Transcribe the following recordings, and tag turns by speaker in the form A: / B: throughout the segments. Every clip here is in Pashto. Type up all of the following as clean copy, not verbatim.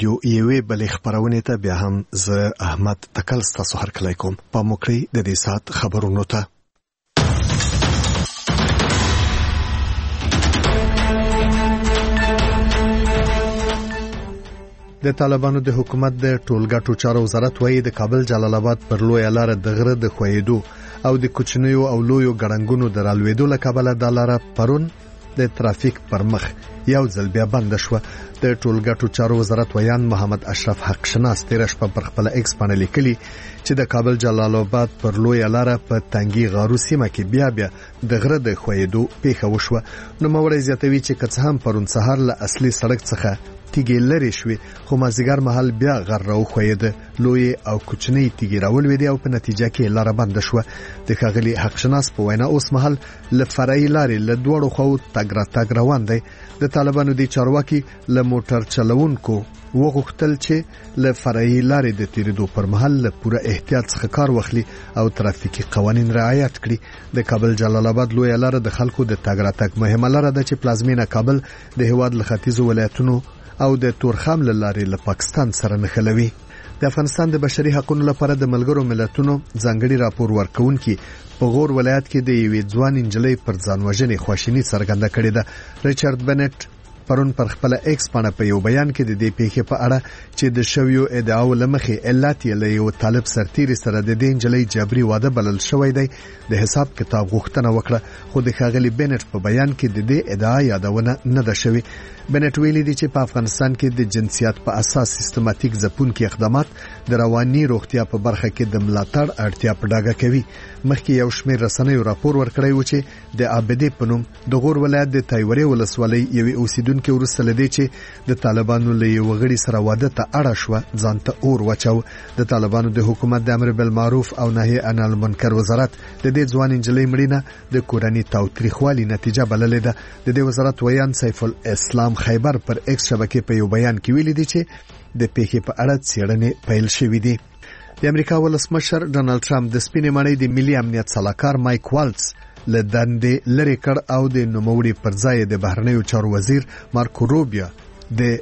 A: رادیو یوې بلې خبرونه ته بیا هم زه احمد تکل ستاسو هرکلی کوم. په موکړی د دې سات خبرونو ته د طالبانو د حکومت د ټولګټو چارو وزارت وايي د کابل جلال آباد پر لوی لار د غره د خویدو او د کوچنیو او لویو ګړنګونو د رالوېدو لکابل د لار پرون د ترافیک پر مخ یو ځل بیا بند شو. د ټولګټو چارو وزارت ویان محمد اشرف حق شناس تیر شپه پر خپل ایکس باندې لیکلي چې د کابل جلال آباد پر لوی لار په تنګي غارو سیمه کې بیا د غره د خویدو پیښه وشوه. نو موري زیاتوي چې کڅ هم پرون سهار له اصلي سړک څخه تیګي لري شوې خو مازیګر محل بیا غر راو خویده لوی او کوچنی تیګي راول وې او په نتیجه کې لار بند شو. د ښاغلي حق شناس په وینا اوس محل ل فرعي لارې له دوړو خو تګ روان دی. د طالبانو د چارواکي له موټر چلوونکو وغوښتل چې له فرعي لارې د تیریدو پر مهال له پوره احتیاط څخه کار واخلي او ترافیکي قوانين رعایت کړي. د کابل جلال آباد لوی لار د خلکو د تګ مهمه لار ده چې پلازمینه کابل د هواد له ختیځو ولایتونو او د تورخم لارې له پاکستان سره نښلوي. د افغانستان د بشري حقوقو لپاره د ملګرو ملتونو ځانګړي راپور ورکونکي په غور ولایت کې د یوې ځوان انجلۍ پر ځانوژنې خواشینی څرګنده کړې ده. ریچارډ بنټ پرون پر خپل ایکس باندې په یو بیان کې د دې پیښې په اړه چې د شویو ادعاو لمخې علت یې له یو طالب سرتیری سره د دې انجلۍ جبري واده بلل شوی دی د حساب کتاب غوښتنه وکړه. خو د ښاغلي بنټ په بیان کې د دې ادعا یادونه نه ده شوې. بنټ ویلي دی چې په افغانستان کې د جنسیت په اساس سیستماتیک ځپونکي اقدامات د رواني روغتیا په برخه کې د ملاتړ اړتیا په ډاګه کوي. مخکې یو شمېر رسنیو راپور ورکړی و چې د عابدې په نوم د غور ولایت د تایوري ولسوالۍ یوې اوسیدونکو ورسته لدی چې د طالبانو له یو غړي سره واده ته اړه شو ځانته اور وچاو. د طالبانو د حکومت د امر بالمعروف او نهي عن المنکر وزارت د دې ځوان انجلۍ مړینه د کورنۍ تاوتریخوالي نتیجه بللې ده. د دې وزارت ویان سیف الاسلام خیبر پر ایکس شبکې په یو بیان کې ویلي دی چې د پیښې په اړه څېړنې پیل شوې دي. د امریکا ولسمشر ډونالد ټرمپ د سپینې ماڼۍ د ملي امنیت سلاکار مایک والټس له دندې لری کړ او د نوموړي پر ځای د بهرنیو چارو وزیر مارکو روبیو د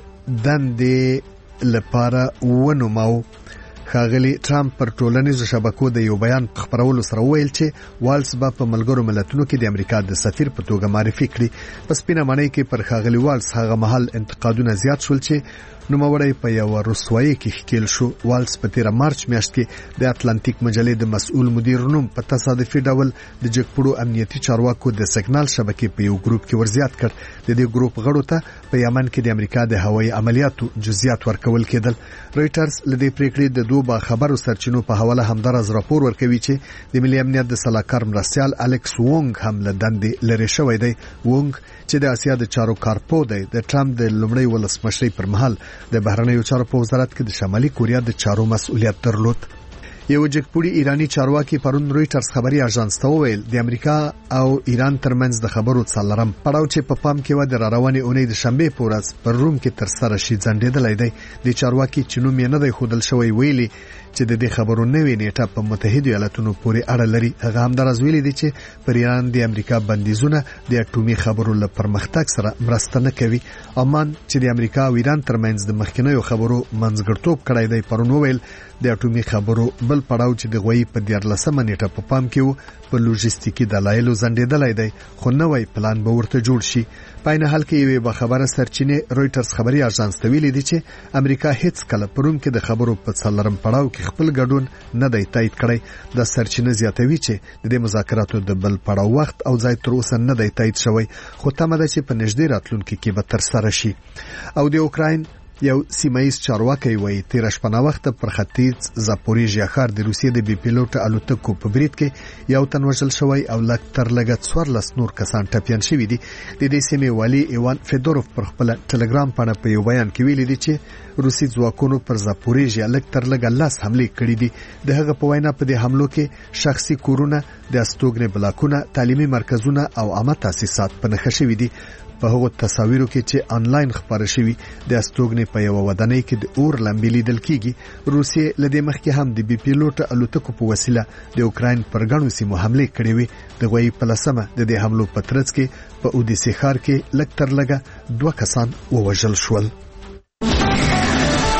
A: دندې لپاره ونوماو. ښاغلي ټرمپ پر ټولنیزو شبکو د یو بیان خبرولو سره ویل چې والز به په ملګرو ملتونو کې د امریکا د سفیر په توګه معرفي کړي. په سپینه ماڼۍ کې پر ښاغلي والز هغه مهال انتقادونه زیات شول چې نوموړی په یو رسوایی کې ښکیل شو. والز په 13 مارچ میاشت کې د اتلانتیک مجلې د مسؤل مدیر نوم په تصادفي ډول د جګپړو امنیتي چارواکو د سیګنال شبکې په یو ګروپ کې ورزیات کړ. د دې ګروپ غړو ته په یمن کې د امریکا د هوایي عملیاتو جزئیات ورکول کېدل. رويټرز لدې پریکړې د دوه خبرو سرچینو په حواله همدارز راپور ورکوي چې د ملي امنیت د سلاکار مرستيال الکس وونګ هم له دندې لری شوی دی. وونګ چې د اسیا د چارو کارپو دی د ټرمپ د لومړي ولسمشرۍ پر مهال د بهرنیو چارو په وزارت کې د شمالي کوریا د چارو مسؤلیت درلود. یو جګپوړي ایرانی چارواکي پرون رويټرز خبري اژانس ته وویل د امریکا او ایران ترمنځ د خبرو څلورم پړاو چې په پام کې و د رواني اونۍ د شنبه په ورځ پر روم کې تر سره شي ځنډېدلای دی. د چارواکي چې نوم یې نه دی خودل شوی ویلي چې د دې خبرو نوې نیټه په متحده ایالاتونو پورې اړه لري. هغه هم درز ویلي دی چې پر ایران د امریکا بندیزونه د اټومي خبرو لپاره پرمختګ سره مرسته نه کوي. امان چې د امریکا او ایران ترمنځ د مخکینیو خبرو منځګړتوب کړی دی پرون وویل د اټومي خبرو بل پړاو چې د غوي په 14 نیټه په پام کې و په لوجستیکي دلایلو ځنډېدلای دی خو نوې پلان به ورته جوړ شي. په عین حال کې یوه بخبره سرچینه رويټرز خبري اژانس ته ویلي دی چې امریکا هیڅ کله پروم کې د خبرو په څلورم پړاو کې خپل ګډون نه دی تایید کړی. د سرچینه زیاتوي چې د مذاکراتو د بل پړاو وخت او ځای تر اوسه نه دی تایید شوی خو تمه ده چې په نږدې راتلونکي کې به تر سره شي. او د اوکراین یو سیمایي چارواکي وایي 13 شپه وخت پر ختیځ زاپوریژیا ښار د روسیې د بي پیلوټ الوتکو په برید کې یو تن وژل شوی او لږ 14 نور کسان ټپيان شوي دي. د دې سیمې والي ایوان فیدوروف پر خپل ټلګرام باندې په یو بیان کې ویلي دي چې روسي ځواکونو پر زاپوریژیا لږ 10 حمله کړې دي. د هغه په وینا په دې حملو کې شخصي کورونه، د استوګنې بلاکونه، تعلیمي مرکزونه او عامه تاسیسات په نښه شوي دي. په هغو تصاویرو کې چې آنلاین خبره شوي د استوګنې په یو ودانۍ کې د اور لمبې لیدل کیږي. روسیې لدې مخکې هم د بي پیلوټ الوتکو په وسیله د اوکراین پر غنو سیمو حمله کړې وي. د غوي په لسمه د دې حملو په ترڅ کې په اودیسه ښار کې لږ 2 کسان ووژل شول.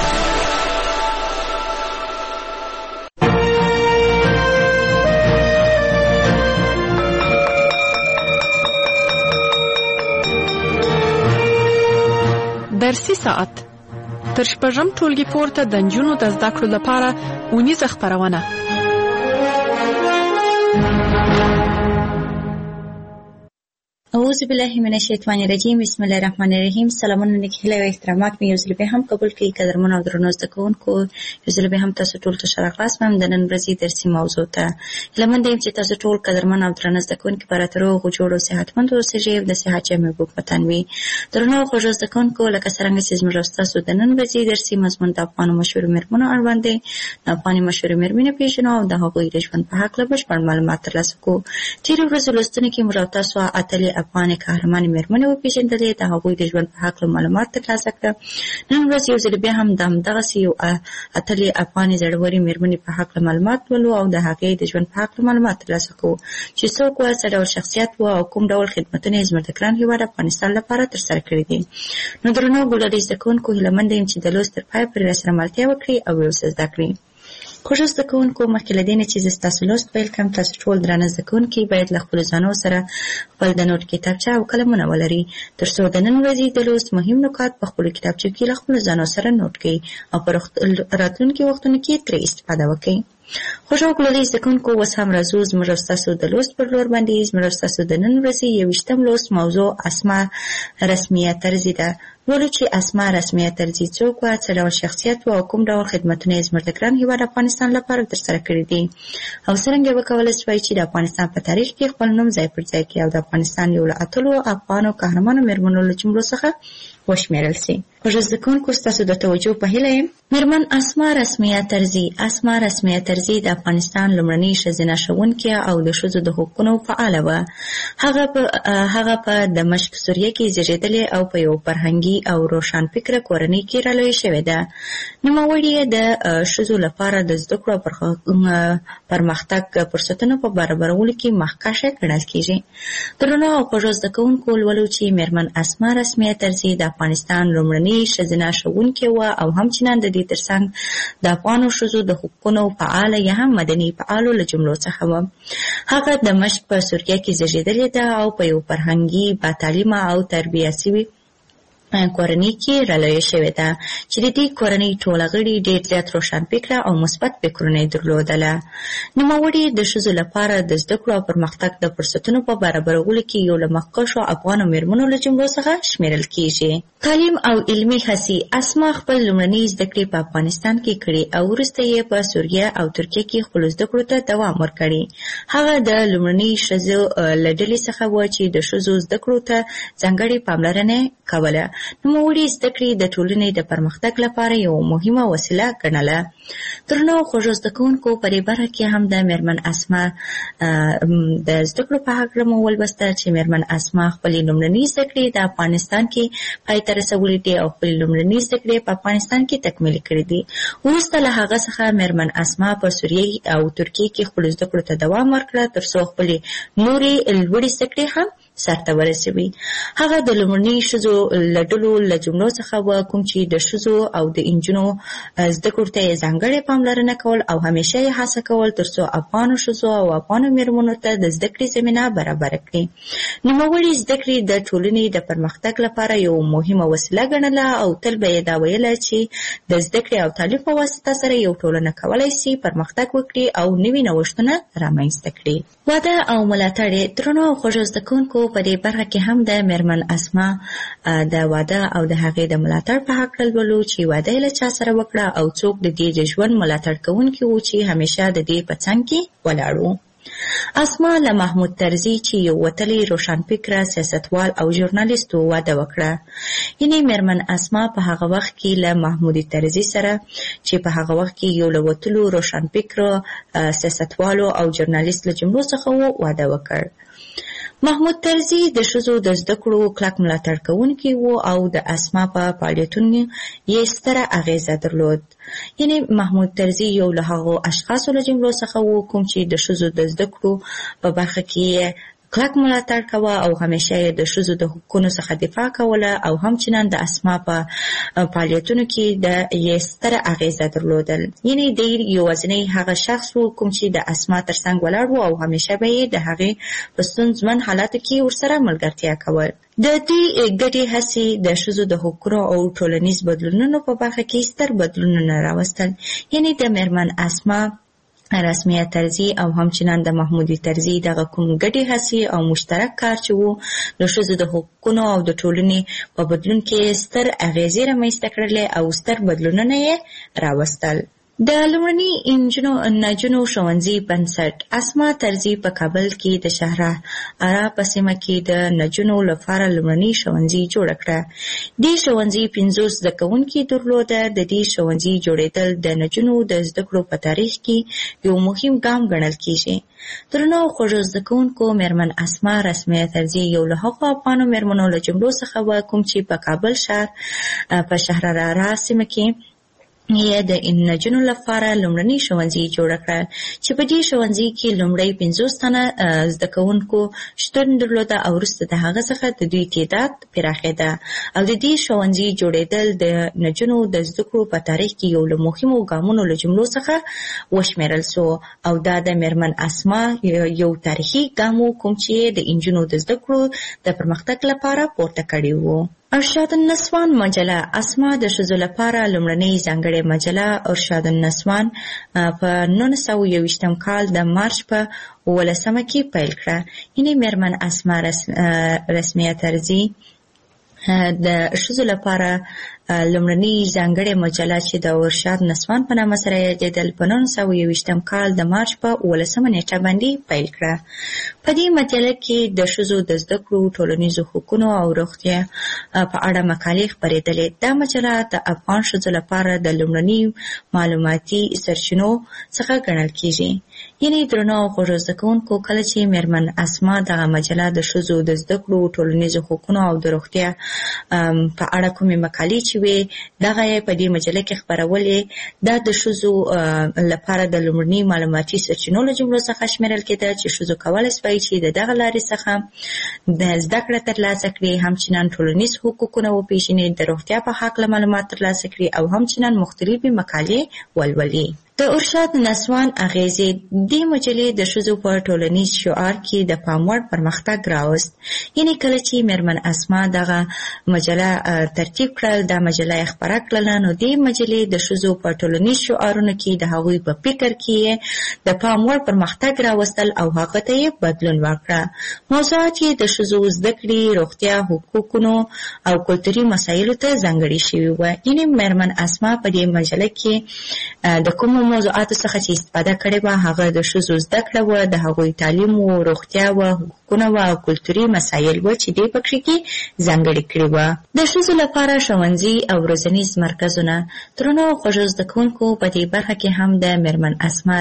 B: درسي ساعت تر شپږم ټولګي پورته د نجونو د زده کړو لپاره اونیزه خپرونه.
C: اعوذ بالله من الشیطان الرجیم. بسم الله الرحمن الرحیم. سلامونه نیکهیله او احترامات مې یو ځل به هم قبول کړئ. قدرمن او درنو زده کوونکو، یو ځل به هم تاسو ټول ته ښه راغلاست. د نن ورځې درسي موضوع ته هیله مند یم چې تاسو ټول قدرمن او درنو زده کوونکي په راته روغ او جوړ او صحتمند اوسئ او د صحت جامې په وطن وي. درنو او خوږو زده کوونکو، لکه څرنګه چې زموږ تاسو د نن ورځې درسي مضمون د افغانو مشهورو مېرمنو اړوند دی. د افغاني مشهورو مېرمنې پیژنو او د هغوی د ژوند په هکله بشپړ معلومات ترلاسه کوو. تېرې ورځې لوستنې کې موږ تاسو اتلې افغانې قهرمانې مېرمنې وپېژندلې، د هغوی د ژوند په هکله معلومات ترلاسه کړه. نن ورځ یو ځل بیا هم د همدغسې یو اتلې افغانې زړورې مېرمنې په هکله معلومات ولو او د هغې د ژوند په هکله معلومات ترلاسه کوو چې څوک وه، څه ډول شخصیت وه او کوم ډول خدمتونه یې زموږ د ګران هېواد افغانستان لپاره ترسره کړي دي. نو درنو ګولري زده کوونکو، هیله مند یم چې د لوست تر پایه پورې راسره ملتیا وکړي او یې ورڅخه زده کړي. خوږو زده کوونکو، مخکې له دې نه چې زه ستاسو لوست پیل کړم، تاسو ټول درانه زده کوونکي باید له خپلو ځانو سره خپل د نوټ کتابچه او قلمونه ولري، تر څو د نن ورځې د لوست مهم نکات په خپلو کتابچو کې له خپلو ځانو سره نوټ کړئ او په راتلونکي وختونو کې ترې استفاده وکړئ. خوږو ګولري زده کوونکو، اوس هم راځو زموږ او ستاسو د لوست پر لور باندې. زموږ او ستاسو د نن ورځې 21م لوست موضوع اسماء رسمیه طرزي ده. ولو چې اسماء رسمیه طرزي څوک وه، څه ډول شخصیت وه او کوم ډول خدمتونه یې زموږ د ګران هېواد افغانستان لپاره ترسره کړي دي او څرنګه وکولی شوای چې د افغانستان په تاریخ کې خپل نوم ځای پر ځای کړي او د افغانستان یو له اتلو افغانو قهرمانو مېرمنو له جملو څخه وشمېرل سي. خوږو زده کوونکو، ستاسو د توجه په هیله یم. مېرمن اسماء رسمیه طرزي. اسماء رسمیه طرزي د افغانستان لومړنۍ ښځینه ښوونکې او د ښځو د حقونو فعاله وه. هغه په دمشق سوریه کې زېږېدلې او په یو فرهنګي او روښانفکره کورنۍ کې رالویه شوې ده. نوموړې د ښځو لپاره د زده کړو او پرمختګ فرصتونو په برابرولو کې مخکښه ګڼل کېږي. درنو او خوږو زده کوونکو، لولو چې مېرمن اسماء رسمیه طرزي د افغانستان لومړنۍ ښځینه ښوونکې وه او همچنان د دې ترڅنګ د افغانو ښځو د حقونو فعاله یا هم مدني فعالو له جملو څخه وه. هغه دمشق په سوریه کې زېږېدلې ده او په یو فرهنګي با-تعلیمه او تربیه شوي کورنۍ کې رالویه شوې ده چې د دې کورنۍ ټول غړي ډېر زیات روښانفکره او مثبت فکرونه یې درلودله. نوموړې د ښځو لپاره د زده کړو او پرمختګ د فرصتونو په برابرولو کې یو له مخکښو افغانو مېرمنو له جملو څخه شمېرل کېږي. تعلیم او علمي هڅې. اسماء خپل لومړنۍ زده کړې په افغانستان کې کړې او وروسته یې په سوریه او ترکیه کې خپلو زده کړو ته دوام ورکړی. هغه د لومړنۍ ښځو له ډلې څخه وه چې د ښځو زده کړو ته ځانګړې پاملرنه کوله. نوموړې زده کړې د ټولنې د پرمختګ لپاره یو مهمه وسیله ګڼله. درنو خوږو زده کوونکو، په دې برخه کې هم د مېرمن اسماء د زده کړو په هکله مو ولوستل چې مېرمن اسماء خپلې لومړنۍ زده کړې د افغانستان کې پای ته رسولې دي او خپلې لومړنۍ زده کړې په افغانستان کې تکمیلي کړې دي. وروسته له هغه څخه مېرمن اسماء په سوریه او ترکیه کې خپلو زده کړو ته دوام ورکړه، تر څو خپلې نورې لوړې زده کړې هم سرته ورسوي. هغه د لومړنۍ ښځو له ډلو له جملو څخه وه کوم چې د ښځو او د نجونو زده کړو ته یې ځانګړې پاملرنه کول او همیشه یې هڅه کول تر څو افغانو ښځو او افغانو مېرمنو ته د زده کړې زمینه برابره کړي. نوموړې زده کړې د ټولنې د پرمختګ لپاره یو مهمه وسیله ګڼله او تل به یې دا ویله چې د زده کړې او تعلیم په واسطه سره یو ټولنه کولی سي پرمختګ وکړي او نوي نوښتونه رامنځته کړي. واده او ملاتړ. درنو او خوږو زده کوونکو، په دې برخه کې هم د مېرمن اسماء د واده او د هغې د ملاتړ په هکله لولو چې واده یې له چا سره وکړه او څوک د دې د ژوند ملاتړ کوونکي وو چې همیشه د دې په څنګ کې ولاړ وو. اسماء له محمود طرزي چې یو وتلی روښانفکره سیاستوال او ژورنالیست و واده وکړه. یعنې مېرمن اسماء په هغه وخت کې له محمود طرزي سره چې په هغه وخت کې یو له وتلو روښانفکره سیاستوالو او ژورنالیست له جملو څخه واده وکړ. محمود طرزي د ښځو د زده کړو کلک ملاتړ کوونکی و او د اسماء په فعالیتونو یې ستره اغیزه درلود. یعنې محمود طرزي یو له هغو اشخاصو له جملو څخه و کوم چې د ښځو د زده کړو په برخه کې کلک ملاتړ کوه او همیشه یې د ښځو د حقوقو څخه دفاع کوله او همچنان د اسما په فعالیتونو کې د یې ستره اغیزه درلودل. یعنې دی یوازینی هغه شخص و کوم چې د اسما ترڅنګ ولاړ و او همیشه به یې د هغې په ستونزمن حالاتو کې ورسره ملګرتیا کول. د دې ګډې هڅې د ښځو د حقوقو او ټولنیز بدلونونو په برخه کې ستر بدلونونه راوستل. یعنې د میرمن اسما رسمیه طرزي او همچنان د محمودي طرزي دغه کوم ګډې هڅې او مشترک کار چې وو د ښځو د حقوقو او د ټولنې په بدلون کې ستر اغیزې رامنځته کړلې او ستر بدلونونه یې راوستل. د لومړني نجونو ښوونځي بنسټ اسما طرزي په کابل کې د شهرارا په سیمه کې د نجونو لپاره لومړني ښوونځي جوړ کړه. دې ښوونځي 50 زده کوونکي درلوده. د دې ښوونځي جوړېدل د نجونو د زده کړو په تاریخ کې یو مهم ګام ګڼل کېږي. درنو خوږو زده کوونکو، میرمن اسما رسمیه طرزي یو له هغو افغانو میرمنو له جملو څخه وه کوم چې په کابل ښار په شهرارا سیمه کې یې د نجونو لپاره لومړني ښوونځي جوړ کړل چې په دې ښوونځي کې لومړی 50 تنه زده کوونکو شتون درلوده او وروسته د هغه څخه د دوی تعداد پراخېده او د دې ښوونځي جوړېدل د نجونو د زده کړو په تاریخ کې یو له مهمو ګامونو له جملو څخه وشمېرل سو او دا د میرمن اسما یو تاریخي ګام و کوم چې د نجونو د زده کړو د پرمختګ لپاره پورته کړی و. ارشاد النسوان مجله اسما د ښځو لپاره لومړنۍ ځانګړې مجله ارشاد النسوان په 1921 کال د مارچ په 18 کې پیل کړه. یعنې میرمن اسما رسمیه طرزي د ښځو لپاره لومړنۍ ځانګړې مجله چې د ارشاد نسوان په نامه سره یادېدل په 1921 کال د مارچ په 18 نیټه باندې پیل کړه. په دې مجله کې د ښځو د زده کړو، ټولنیزو حقوقو او روغتیا په اړه مقالې خپرېدلې. دا مجله د افغان ښځو لپاره د لومړني معلوماتي سرچینو څخه ګڼل کېږي. یعنې درنو خوږو زده کوونکو، کله چې میرمن اسما دغه مجله د ښځو د زده کړو، ټولنیزو حقوقو او د روغتیا په اړه کومې مقالې چې وي دغه یې په دې مجله کې خپرولې، دا د ښځو لپاره د لومړني معلوماتي سرچینو له جملو څخه شمیرل کېده چې ښځو کولی شوای چې د دغه لارې څخه د زده کړه ترلاسه کړي، همچنان ټولنیز حقوقونه وپېژني، د روغتیا په هکله معلومات ترلاسه کړي او همچنان مختلفې مقالې ولولي. د ارشاد نسوان اغیزې دې مجلې د ښځو په ټولنیز شعار کې د پام وړ پرمختګ راوست. یعنې کله چې میرمن اسما دغه مجله ترتیب کړل، دا مجله یې خپره کړله، نو دې مجلې د ښځو په ټولنیز شعارونو کې د هغوی په فکر کې د پام وړ پرمختګ راوستل او هغه ته یې بدلون ورکړه. موضوعات یې د ښځو زده کړې، روغتیا، حقوقو او کلتوري مسایلو ته ځانګړي شوي وو. یعنې میرمن اسما په دې مجله کې د کومو موضوعاتو څخه چې استفاده کړې وه هغه د ښځو زده کړه وه، د هغوی تعلیم و، روغتیا وه، حقوقونه وه او کلتوري مسایل وه چې دې پکې کې ځانګړي کړي وه. د ښځو لپاره ښوونځي او روزنیز مرکزونه. درنو خوږو زده کوونکو، په دې برخه کې هم د میرمن اسما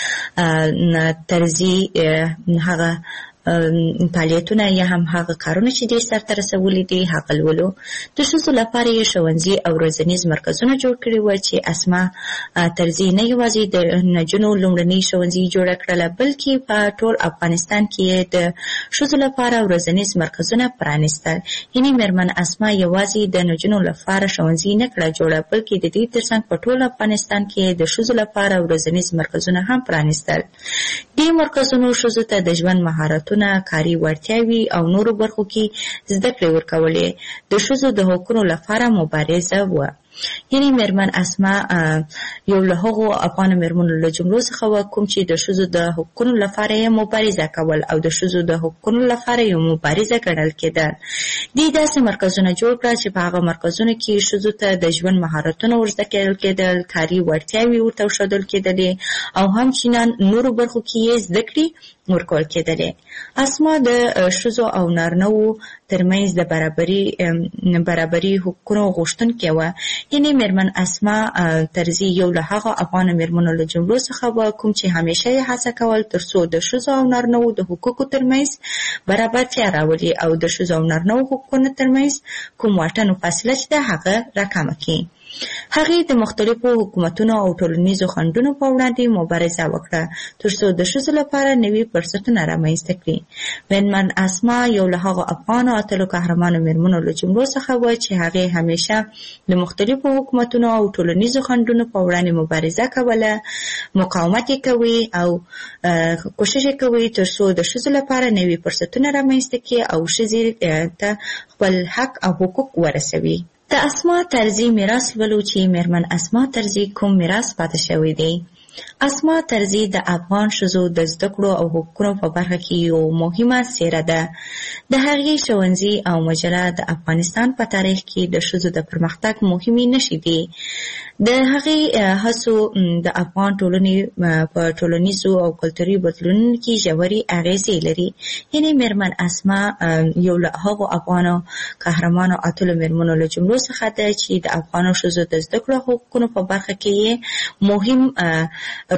C: طرزي هغه فعالیتونه یا هم هغه کارونه چې دې سرته رسولي دي هغه لولو. د ښځو لپاره یې ښوونځي او روزنیز مرکزونه جوړ کړي وو چې اسما طرزي نه یوازې د نجونو لومړنۍ ښوونځي جوړه کړله، بلکې په ټول افغانستان کې د ښځو لپاره روزنیز مرکزونه پرانیستل. یعنې میرمن اسما یوازې د نجونو لپاره ښوونځي نه کړه جوړه، بلکې د دې ترڅنګ په ټول افغانستان کې د ښځو لپاره روزنیز مرکزونه هم پرانیستل. دې مرکزونو ښځو ته د ژوند مهارتونه، کاري وړتیاوې او نورو برخو کې زده کړې ورکولې. د ښځو د حقوقو لپاره مبارزه وه. یعنې میرمن اسما یو له هغو افغانو میرمنو له جملو څخه وه کوم چې د ښځو د حقوقو لپاره یې مبارزه کول او د ښځو د حقوقو لپاره یو مبارزه ګڼل کېدل. دې داسې مرکزونه جوړ کړه چې په هغه مرکزونو کې ښځو ته د ژوند مهارتونه ورزده کېدل، کاري وړتیاوې ورته ښودل کېدلې او همچنان نورو برخو کې یې زده کړې ورکول کېدلې. اسما د ښځو او نارینه‌وو ترمنځ د برابري حقوقو غوښتونکې وه. یعنې میرمن اسما طرزي یو له هغو افغانو میرمنو له جملو څخه وه کوم چې همیشه یې هڅه کول تر څو د ښځو او نارینه‌وو د حقوقو ترمنځ برابرتیا راولي او د ښځو او نارینه‌وو حقوقو ترمنځ کوم واټن او فاصله چې ده هغه راکمه کړي. هغې د مختلفو حکومتونو او ټولنیزو خنډونو په وړاندې مبارزه وکړه ترڅو د ښځو لپاره نوي فرصتونه رامنځته کړي. میرمن اسما یو له هغو افغانو اتلو قهرمانو میرمنو له جملو څخه وه چې هغې همیشه د مختلفو حکومتونو او ټولنیزو خنډونو په وړاندې مبارزه کوله، مقاومت یې کوي او کوشش یې کوي ترڅو د ښځو لپاره نوي فرصتونه رامنځته کړي او ښځې ته خپل حق او حقوق ورسوي. د اسما طرزي میراث ولو چې میرمن اسما طرزي کوم میراث پاتې شوی دی. اسما طرزي د افغان ښځو د زده کړو او حقوقو په برخه کې یو مهمه څیره ده. د هغې ښوونځي او مجله د افغانستان په تاریخ کې د ښځو د پرمختګ مهمې نښې دي. د هغې هڅو د افغان ټولنې په ټولنیزو او کلتوري بدلونونو کې ژورې اغیزې لري. یعنې میرمن اسما یو له هغو افغانو قهرمانو اتلو میرمنو له جملو څخه ده چې د افغانو ښځو د زده کړو او حقوقو په برخه کې یې مهم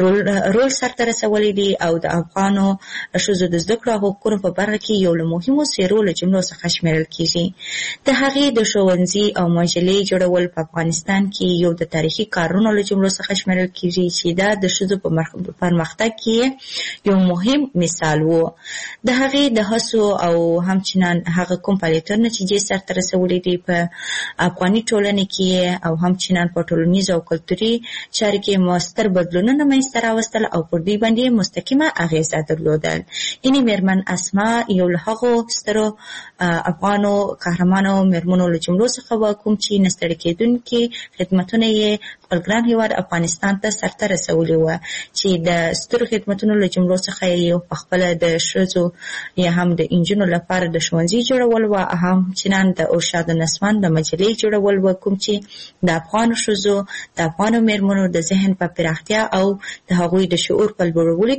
C: رول سرته رسولی دی او د افغانو ښځو د زده کړو او حقوقو په برخه کې یو له مهمو څیرو له جملو څخه شمیرل کیږي. د هغې د ښوونځي او مجلې جوړول په افغانستان کې یو د تاریخي کارونو له جملو څخه شمیرل کیږي چې دا د ښځو په پرمختګ کې یو مهم مثال و. د هغې د هڅو او همچنان هغه کوم فعالیتونه نتیجې سرته رسولي دي په افغاني ټولنې کې او همچنان په ټولنیزو او کلتوري چارو کې مؤثر بدلونونه منځته راوستل او پر دوی باندې مستقیمه اغیزه درلودل. یعنې میرمن اسما یو له هغو سترو افغانو قهرمانو میرمنو له جملو څخه وه کوم چې نه ستړي کېدونکي خدمتونه یې خپل ګران هېواد افغانستان ته سرته رسولي وه چې د سترو خدمتونو له جملو څخه یې پخپله د ښځو یا هم د نجونو لپاره د ښوونځي جوړول وه، همچنان د ارشاد نسوان د مجلې جوړول وه کوم چې د افغانو ښځو د افغانو میرمنو د ذهن په پراختیا او د هغوی د شعور په لوړولو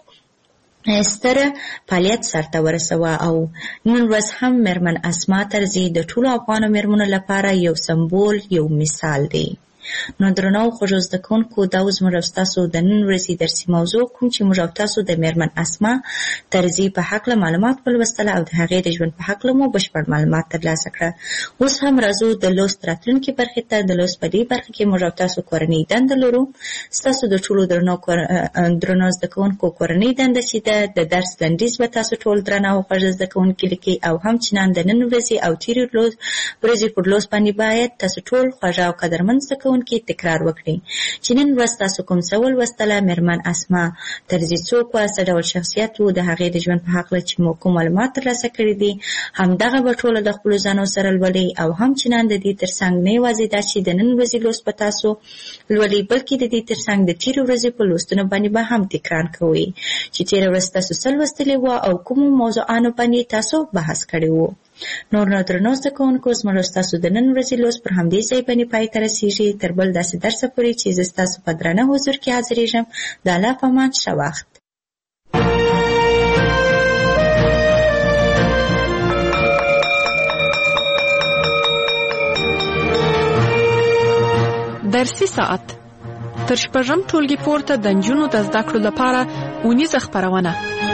C: کې ستره فعالیت سرته ورسوه. او نن ورځ هم میرمن اسما طرزي د ټولو افغانو میرمنو لپاره یو سمبول، یو مثال دی. نو درنو خوږو زده کوونکو دا زموږ او ستاسو د نن ورځې درسي موضوع کوم چې موږ او تاسو د میرمن اسما طرزي په هکله معلومات ولوستل او د هغې د ژوند په هکله مو بشپړ معلومات ترلاسه کړه. اوس هم راځو د لوست راتلونکي برخې ته. د لوست په دې برخه کې موږ او تاسو کورنۍ دنده لرو. ستاسو د ټولو درنو زده کوونکو کورنۍ دنده چې ده د درس لنډیز به تاسو ټول درنه او خوږ زده کوونکي لیکي او همچنان د نن ورځې او تېرې ورځې پر لوست باندې باید تاسو ټول خوږ او قدرمن زده کوونکي تکرار وکړي چې نن ورځ تاسو کوم څه ولوستله، میرمن اسما طرزي څوک وه، څه ډول شخصیت و، د هغې د ژوند په هکله چې مو کوم معلومات ترلاسه کړي دي همدغه به ټوله د خپلو ځانو سره لولئ او همچنان د دې ترڅنګ نه یوازې دا چې د نن ورځې لوست به تاسو لولئ بلکې د دې ترڅنګ د تېرې ورځې په لوستونو باندې به هم تکرار کوئ چې تېره ورځ تاسو څه لوستلي وه او کومو موضوعانو باندې تاسو بحث کړی و. نور نو درنو زده کوونکو زموږ ستاسو د نن ورځې لوست پر همدې ځای باندې پای ته رسیږي. تر بل داسې درسه پورې چې زه ستاسو په درانه حضور کې حاضرېږم. د الله په امان، ښه وخت.
B: درسي ساعت تر شپږم ټولګي پورته د نجونو د زده کړو لپاره اونیزه خپرونه.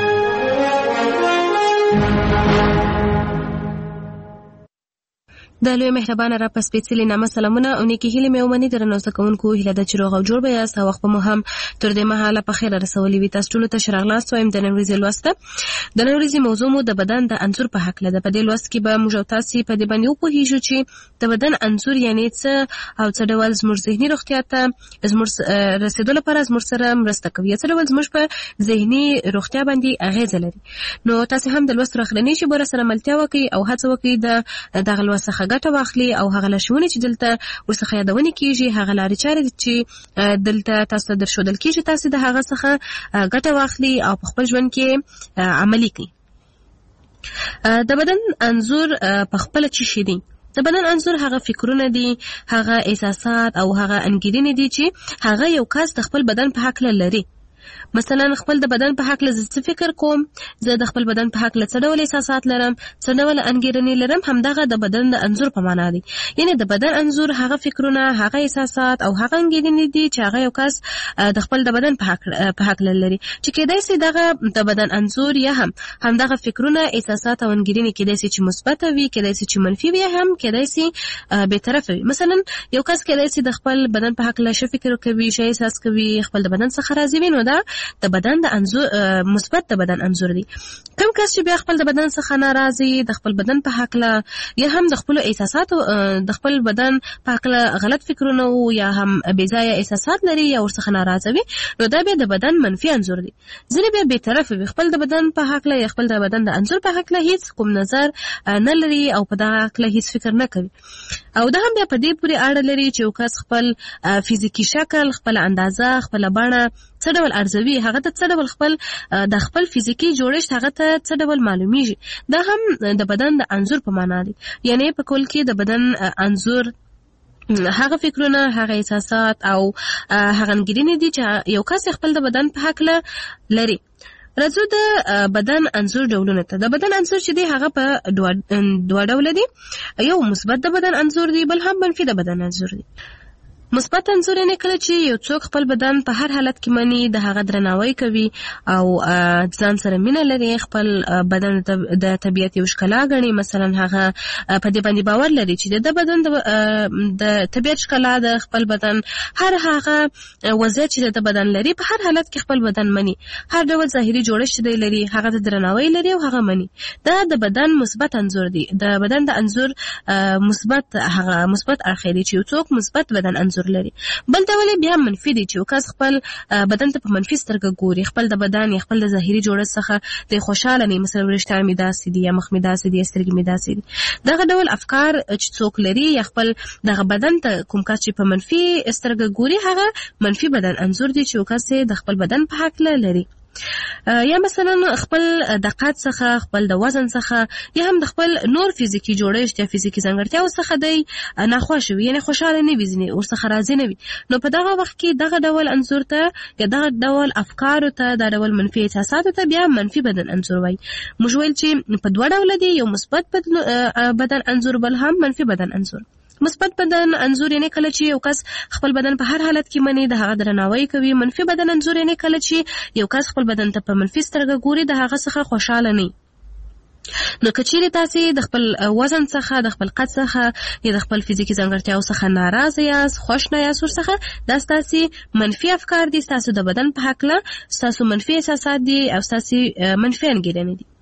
D: د لوی مهربانه را په سپېڅلي نامه سلامونه او نیکې هیلې مې ومني. درنو زده کوونکو هیله ده چې روغ او جوړ به یاست او وخت به مو هم تر دې مهاله په خیره رسولي وي. تاسو ټولو ته ښه راغلاست وایم. د نن ورځې لوست د نن ورځې موضوع مو د بدن د انځور په هکله ده. په دې لوست کې به موږ او تاسې په دې باندې وپوهېږو چې د بدن انځور یعنې څه او څه ډول زموږ ذهني روغتیا ته زموږ رسېدو لپاره زموږ سره مرسته کوي، څه ډول زموږ په ذهني روغتیا باندې اغېزه لري. نو تاسې هم د لوست اخرنۍ شېبو سره ملتیا وکړئ او هڅه وکړئ د دغه لوست څخه ګټه واخلئ او هغه لارښوونې چې دلته ورڅخه یادونې کېږي، هغه لارې چارې چې دلته تاسو ته درښودل کېږي، تاسې د هغه څخه ګټه واخلئ او په خپل ژوند کې عملي کړئ. د بدن انځور په خپله څه شی دی؟ د بدن انځور هغه فکرونه دي، هغه احساسات او هغه انګیرنې دي چې هغه یو کس د خپل بدن په هکله لري. مثلا خپل د بدن په حق له څه فکر کوم، زه د خپل بدن په حق له څه ډول احساسات لرم، څه ډول انګیرنې لرم، همدغه د بدن د انځور په معنا دی. یعنی د بدن انځور هغه فکرونه، هغه احساسات او هغه انګیرنې دي چې هغه یو کس د خپل د بدن په حق لري، چې کېدای شي دغه د بدن انځور یا همدغه فکرونه، احساسات او انګیرنې کېدای شي چې مثبت وي، کېدای شي چې منفي وي، هم کېدای شي به طرف وي. مثلا یو کس کېدای شي د خپل بدن په حق له فکر کوي، شي احساس کوي، خپل د بدن څخه راضي وي، نو دا د بدن د انځور مثبت د بدن انځور دی. کوم کس چې بیا خپل د بدن څخه ناراضي، د خپل بدن په حق له یا هم د خپل احساساتو د خپل بدن په حق له غلط فکرونه او یا هم بې ځایه احساسات لري یا ورڅخه ناراضه وي، نو دا بیا د بدن منفي انځور دی. ځینې بیا بې طرفه وي، خپل د بدن په حق له یا خپل د بدن د انځور په حق له هیڅ کوم نظر نه لري او په دغه حق له هیڅ فکر نه کوي. او دا هم بیا په دې پورې اړه لري چې یو کس خپل فزیکی شکل، خپل اندازه، خپل بڼه څه ډول ارزوي، هغه ته څه ډول خپل فزیکی جوړښت هغه ته څه ډول معلومیږي. دا هم د بدن د انځور په معنا دی. یعنی په کل کې د بدن انځور هغه فکرونه، هغه احساسات او هغه انګیرنې دي چې یو کس خپل د بدن په حق لري. راځو د بدن انځور ډولونه ته. د بدن انځور چې دی هغه په دوه ډول دي. یو مثبت د بدن انځور دی، بل هم منفي د بدن انځور دی. مثبت انځور یې کله چې یو څوک خپل بدن په هر حالت کې مني، د هغه درناوی کوي او ځان سره مینه لري، خپل بدن د طبیعت یو ښکلا ګڼي. مثلا هغه په دې باندې باور لري چې د بدن د طبیعت ښکلا د خپل بدن هر هغه وضعیت چې د بدن لري په هر حالت کې خپل بدن مني، هر ډول ظاهري جوړښت دی لري، هغه ته درناوی لري او هغه مني. دا د بدن مثبت انځور دی. د بدن د انځور مثبت اړخ دی چې یو څوک مثبت بدن انځور لري. بل ډول بیا منفي دی چې یو کس خپل بدن ته په منفي سترګه ګوري، خپل د بدن یا خپل د ظاهري جوړښت څخه د خوشاله نه، مثلا وریښتان مې داسې دي یا مخ مې داسې دي یا سترګې مې داسې دي. دغه ډول افکار چې څوک لري یا خپل دغه بدن ته کوم کس چې په منفي سترګه ګوري، هغه منفي بدن انځور دی چې یو کس د خپل بدن په حق لري. یا مثلا خپل د قد څخه، خپل د وزن څخه یا هم د خپل نور فزیکی جوړښت یا فزیکی ځانګړتیاو څخه دی ناخوښ وي، یعنی خوشاله نه وي، ځینې ورڅخه راضي نه وي. نو په دغه وخت کې دغه ډول انځور ته یا دغه ډول افکارو ته، دا ډول منفي احساساتو ته بیا منفي بدن انځور وایي. موږ ویل چې په دوه ډوله دي، یو مثبت بدن انځور، بل هم منفي بدن انځور. مثبت بدن انځور یعنی کله چې یو کس خپل بدن په هر حالت کې مني، د هغه درناوی کوي. منفي بدن انځور یعنی کله چې یو کس خپل بدن ته په منفي سترګه ګوري، د هغه څخه خوشاله نه. نو کچېرې تاسې د خپل وزن څخه، د خپل قد څخه یا د خپل فزیکی ځانګړتیاو څخه ناراضه یاست، خوښ نه یاست ورڅخه، دا ستاسې منفي افکار دي، ستاسو د بدن په حق له ستاسو منفي احساسات دي او ستاسې منفي انګیرنې دي.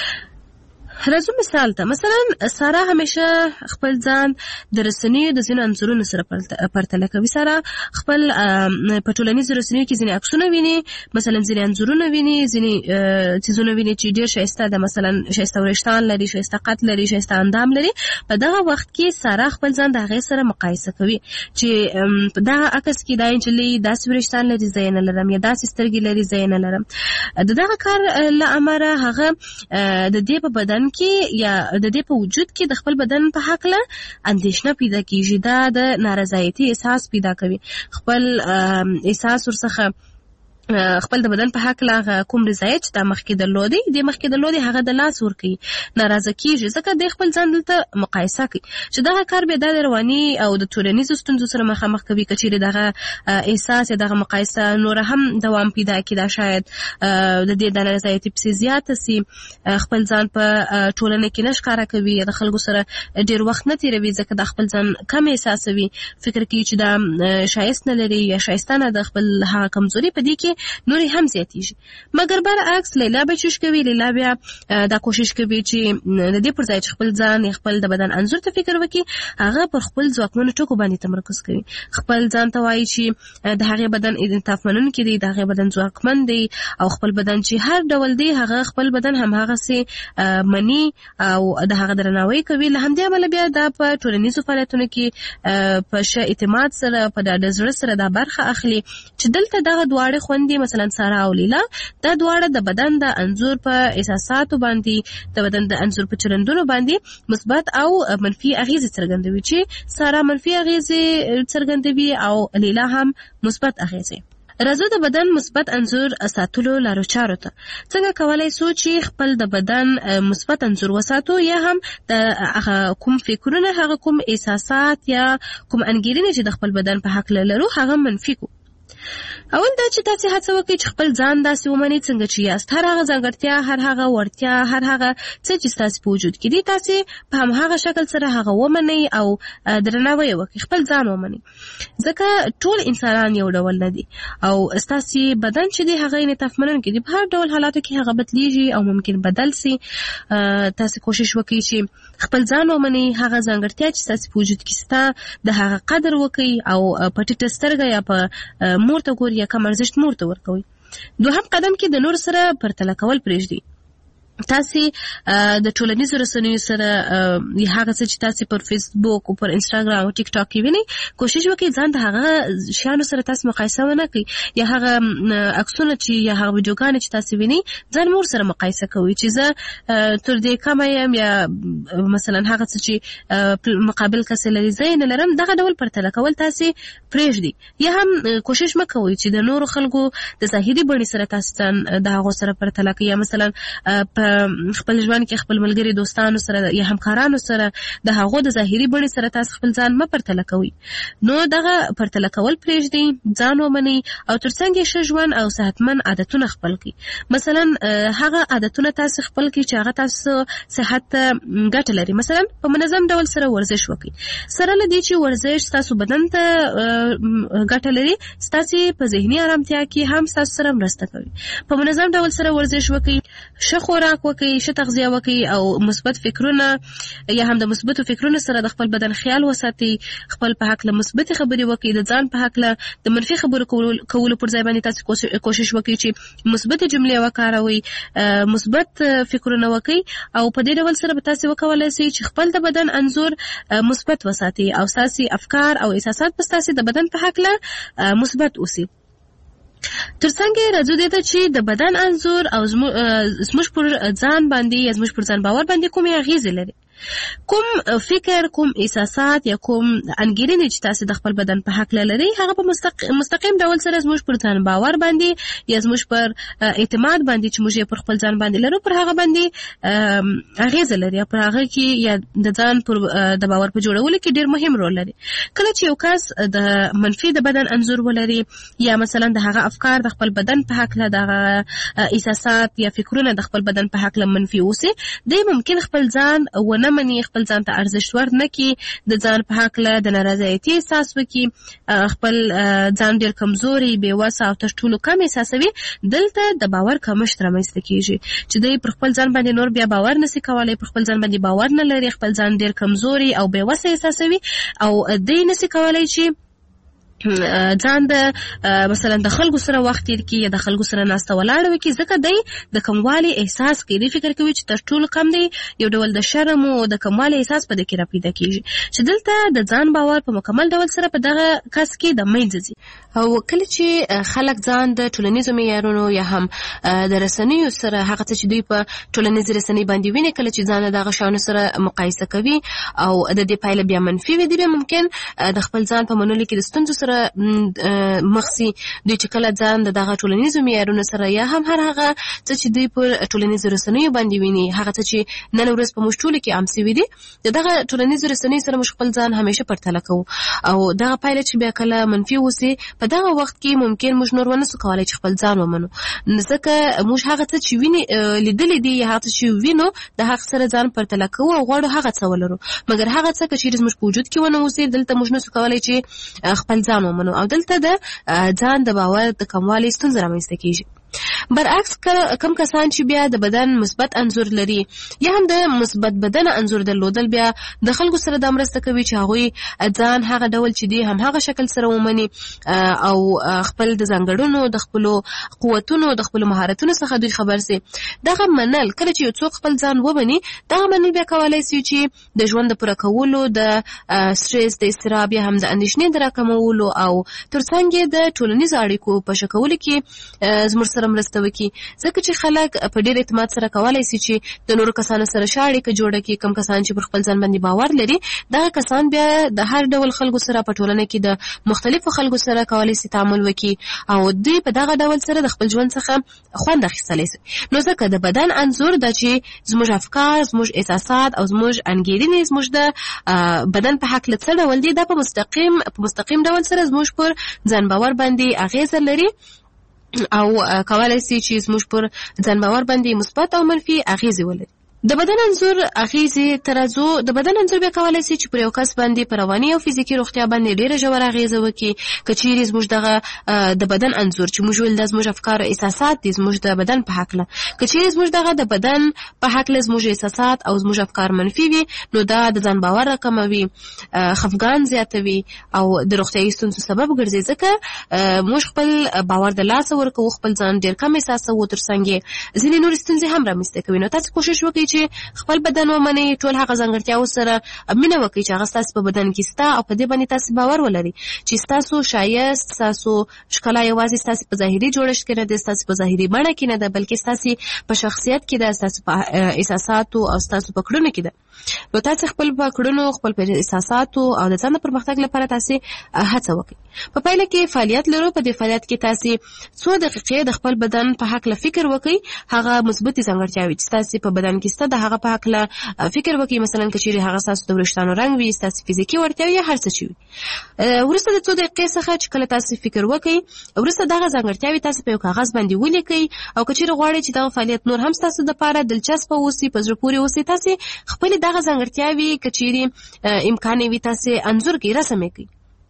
D: راځو مثال ته. مثلا سارا همیشه خپل ځان د رسنیو د ځینو انځورونو سره پرتله کوي. سارا خپل په ټولنیزو رسنیو کې ځینې عکسونه ویني، مثلا ځینې انځورونه ویني، ځینې څیزونه ویني چې ډېر ښایسته ده، مثلا ښایسته وریښتان لري، ښایسته قد لري، ښایسته اندام لري. په دغه وخت کې سارا خپل ځان د هغې سره مقایسه کوي چې په دغه عکس کې دا نجلۍ داسې وریښتان لري، زه یې نه لرم، یا داسې سترګې لري، زه یې نه لرم. د دغه کار له امله هغه د دې په بدن کې یا د دې په وجود کې د خپل بدن په حق له اندېښنه پیدا کیږي. دا د نارضایتي احساس پیدا کوي. خپل احساس ورڅخه خپل د بدن په حق له کوم رضایت چې دا مخکې درلودي هغه د لاس ورکوي، ناراضه کیږي، ځکه د خپل ځان دلته مقایسه کوي چې دغه کار بیا د رواني او د ټولنیزو ستونزو سره مخامخ کوي. که چیرې دغه احساس یا دغه مقایسه نور هم دوام پیدا کړي، دا شاید د دې د نارضایتي پسې زیاته سي، خپل ځان په ټولنه کې نه ښکاره کوي، د خلکو سره ډېر وخت نه تېروي، ځکه د خپل ځان کم احساسوي، فکر کوي چې دا شایست نه لري یا شایسته نه ده. خپل هغه کمزوري په دې کې نوري هم زیاتیږي. مګر برعکس لیلا بچوش کوي، لیلا بیا دا کوشش کوي چې د دې پر ځای چې خپل ځان یا خپل د بدن انځور ته فکر وکړي، هغه پر خپل ځواکمنو ټکو باندې تمرکز کوي. خپل ځان ته وایي چې د هغې بدن انعطاف منونکی دی، د هغې بدن ځواکمن دی، او خپل بدن چې هر ډول دی هغه خپل بدن همهغسې مني او د هغه درناوی کوي. له همدې امله بیا دا په ټولنیزو فعالیتونو کې په ښه اعتماد سره، په ډاډه زړه سره دا برخه اخلي چې دلته دغه دواړه خوندې، مثلا سارا او لیلا، دا دواړه د بدن د انځور په احساساتو باندې، د بدن د انځور په چلندونو باندې مثبت او منفي اغیزې څرګندوي، چې سارا منفي اغیزې څرګندوي او لیلا هم مثبت اغیزې. راځو د بدن مثبت انځور ساتلو لارو چارو ته. څنګه کولای شو چې خپل د بدن مثبت انځور وساتو، یا هم د کوم فکرونه، هغه کوم احساسات یا کوم انګیرنې چې د خپل بدن په حق لرو هغه منفي کو. اول دا چې تاسو هڅه وکړئ چې خپل ځان داسې ومنئ څنګه چې یاست. هر هغه ځانګړتیا، هر هغه وړتیا، هر هغه څه چې تاسو په وجود کې دي، تاسو په هماغه شکل سره هغه ومنئ او درناوی وکړئ، خپل ځان ومنئ. ځکه ټول انسانان یو ډول نه دي او تاسو بدن چې دی هغه انعطاف منونکی دی. په هر ډول حالاتو کې هغه بدلیږي او ممکن بدل سي. تاسو کوشش وکړئ چې خپل ځان ومنئ، هغه ځانګړتیا چې تاسو په وجود کې ستا د هغه قدر وکړئ او په ټیټه سترګه یا په مور ته ګوري یا کم ارزښت مور ته ورکوي. دوهم قدم کې د نور سره پرتله کول پرېږدئ. تاسو د ټولنیزو رسنیو سره هغه څه چې تاسو پر فیسبوک او پر انستګرام او ټیک ټاک کې وینئ، کوشش وکړئ ځان د هغه شیانو سره تاسو مقایسه ونه کړئ، یا هغه عکسونه چې یا هغه ویډیوګانې چې تاسو وینئ ځان مور سره مقایسه کوئ چې زه تر دې کم یم، یا مثلا هغه څه چې مقابل کس لري زه نه لرم. دغه ډول پرتله کول تاسو پرېږدئ. یا هم کوشش مکوئ چې د نورو خلکو د ظاهري بڼې سره تاسو ځان د هغو سره پرتله کړئ، یا مثلا خپل ژوند کې خپل ملګري دوستانو سره یا همکارانو سره د هغو د ظاهري بڼې سره تاسو خپل ځان مه پرتله کوئ. نو دغه پرتله کول پرېږدئ، ځان ومنئ او ترڅنګ ښه ژوند او صحتمند عادتونه خپل کړئ. مثلا هغه عادتونه تاسو خپل کړئ چې هغه تاسو صحت ته ګټه لري. مثلا په منظم ډول سره ورزش وکړئ. سره له دې چې ورزش تاسو بدن ته ګټه لري، تاسو په ذهني آرامتیا کې هم تاسو سره مرسته کوي. په منظم ډول سره ورزش وکړئ، ښه خوراک وکړئ، ښه تغذیه وکړئ او مثبت فکرونه یا هم د مثبتو فکرونو سره د خپل بدن خیال وساتئ. خپل په حق له مثبت خبرې وکړئ. د ځان په حق له د منفي خبرو کولو پر ځای باندې تاسو کوشش وکړئ چې مثبت جملې وکاروئ، مثبت فکرونه وکړئ او په دې ډول سره به تاسو وکولای شئ چې خپل د بدن انځور مثبت وساتئ او تاسو افکار او احساسات په تاسو د بدن په حق له مثبت اوسئ. ترڅنګ راځو دې ته چې د بدن انځور او زموږ پر ځان باندې یا زموږ پر ځان باور باندې کومې اغیزې لري. کوم فکر، کوم احساسات یا کوم انګیرنې چې تاسو د خپل بدن په حق لري هغه په مستقیم ډول سره زموږ پر ځان باور باندې یا زموږ پر اعتماد باندې چې موږ پر خپل ځان باندې لرو پر هغه باندې اغیزه لري. پر هغه کې یا د ځان پر د باور په جوړولو کې ډیر مهم رول لري. کله چې یو کس د منفي د بدن انځور ولري یا مثلا د هغه افکار د خپل بدن په حق له دغه احساسات یا فکرونه د خپل بدن په حق له منفي اوسي، دی ممکن خپل ځان ونه مني، خپل ځان ته ارزښت ورنکړي، د ځان په حق له د نارضایتي احساس وکړي، خپل ځان ډیر کمزوري، بې وسه او تر ټولو کم احساسوي. دلته د باور کمښت رامنځته کیږي چې دی پر خپل ځان باندې نور بیا باور نشي کولای، پر خپل ځان باندې باور نه لري، خپل ځان ډیر کمزوري او بې وسه احساسوي او دی نشي کولای چې ځان د مثلا د خلکو سره وخت تیر کړي یا د خلکو سره ناسته ولاړه وکړي، ځکه دی د کموالي احساس کوي. دی فکر کوي چې تر ټولو کم دی، یو ډول د شرم او د کموالي احساس په دې کې راپیدا کیږي چې دلته د ځان باور په مکمل ډول سره په دغه کس کې د منځ ځي. او کله چې خلک ځان د ټولنیزو معیارونو یا هم د رسنیو سره هغه څه چې دوی په ټولنیزو رسنۍ باندې ویني، کله چې ځان دغه شانو سره مقایسه کوي او د دې پایله بیا منفي وي، دی ممکن د خپل ځان په منلو کې د ستونزو سره مخسي. دوی چې کله ځان دغه ټولنیزو معیارونو سره یا هم هر هغه څه چې دوی په ټولنیزو رسنیو باندې ویني، هغه څه چې نن ورځ په موږ ټولو کې عام شوي دي، دغه ټولنیزو رسنیو سره موږ خپل ځان همیشه پرتله کوو او دغه پایله چې بیا کله منفي وسی، په دغه وخت کې ممکن موږ نور ونه سو کولای چې خپل ځان ومنو، ځکه موږ هغه څه چې ویني لیدلې دي یا هغه چې وینو د هغه سره ځان پرتله کوو او غواړو هغه څه ولرو، مګر هغه څه چې زموږ په وجود کې ونه اوسي دلته موږ نه سو کولای چې خپل ځان ومنو او دلته د ځان د باور د کموالي ستونزه رامنځته کیږي. برعکس کم کسان چې بیا د بدن مثبت انځور لري یا هم د مثبت بدن انځور درلودل بیا د خلکو سره د مرسته کوي چې هغوی ځان هغه ډول چې دی هم هغه شکل سره ومني او خپل د ځانګړنو د خپلو قوتونو د خپلو مهارتونو څخه دوی خبر سي. دغه منل کله چې یو څوک خپل ځان ومني، دغه منل بیا کولای شي چې د ژوند د پوره کولو، د سټرس، د اضطراب یا هم د اندېښنې د راکمولو او ترڅنګ د ټولنیزو اړیکو په ښه کولو کې زموږ سره مرسته مرسته وکړي، ځکه چې خلک په ډېر اعتماد سره کولای شي چې د نورو کسانو سره ښه اړیکه جوړه کړي. کوم کسان چې پر خپل ځان باندې باور لري دغه کسان بیا د هر ډول خلکو سره په ټولنه کې د مختلفو خلکو سره کولای شي تعامل وکړي او دوی په دغه ډول سره د خپل ژوند څخه خوند اخیستلی شي. نو ځکه د بدن انځور د چې زموږ افکار، زموږ احساسات او زموږ انګیرنې زموږ د بدن په حق له څه ډول دي، دا په مستقیم ډول سره زموږ پر ځان باور باندې اغیزه لري او کولای شي چې زموږ پر ځان باور باندې مثبت او منفي اغیزې ولري. د بدن انځور اغیزې ترازو د بدن انځور بیا کولای شي چې پر یو کس باندې په رواني او فزیکي روغتیا باندې ډېره ژوره اغیزه وکړي. که چیرې زموږ دغه د بدن انځور چې موږ ویل دا زموږ افکار او احساسات دي زموږ د بدن په هکله، که چیرې زموږ دغه د بدن په هکله زموږ احساسات او زموږ افکار منفي وي، نو دا د ځان باور راکموي، خفګان زیاتوي او د روغتیایي ستونزو سبب ګرځي. ځکه موږ خپل باور د لاسه ورکوو، خپل ځان ډېر کم احساسوو، تر څنګ ځینې نورې ستونزې هم رامنځته کوي. نو تاسو کوشش وکړئ چې خپل بدن ومنئ، ټول هغه ځانګړتیاوو سره مینه وکړئ چې هغه ستاسو په بدن کې شته او په دې باندې تاسو باور ولرئ چې ستاسو ښایست، ستاسو ښکلا یوازې ستاسو په ظاهري جوړښت کې نه ده، ستاسو په ظاهري بڼه کې نه ده، بلکې ستاسو په شخصیت کې ده، ستاسو په احساساتو او ستاسو په کړنو کې ده. نو تاسو خپل په کړنو، خپل په احساساتو او د ځان د پرمختګ لپاره تاسو هڅه وکړئ. په پایله کې فعالیت لرو، په دې فعالیت کې تاسو څو دقیقې د خپل بدن په حق له فکر وکړئ، هغه مثبتې ځانګړتیاوې چې تاسو په بدن کې شته د هغه په حق له فکر وکړئ. مثلا که چیرې هغه تاسو د وریښتانو رنګ وي، تاسو فزیکي وړتیا یا هر څه شي وي، وروسته د څو دقیقې څخه چې کله تاسو فکر وکړئ، وروسته دغه ځانګړتیاوې تاسو په یو کاغذ باندې ولیکئ او که چیرې غواړئ چې دغه فعالیت نور هم تاسو لپاره دلچسپ اوسي، په زړه پورې اوسي، تاسو خپل دغه ځانګړتیاوې که چیرې امکان وي تاسو انځور کړئ، رسم کړئ.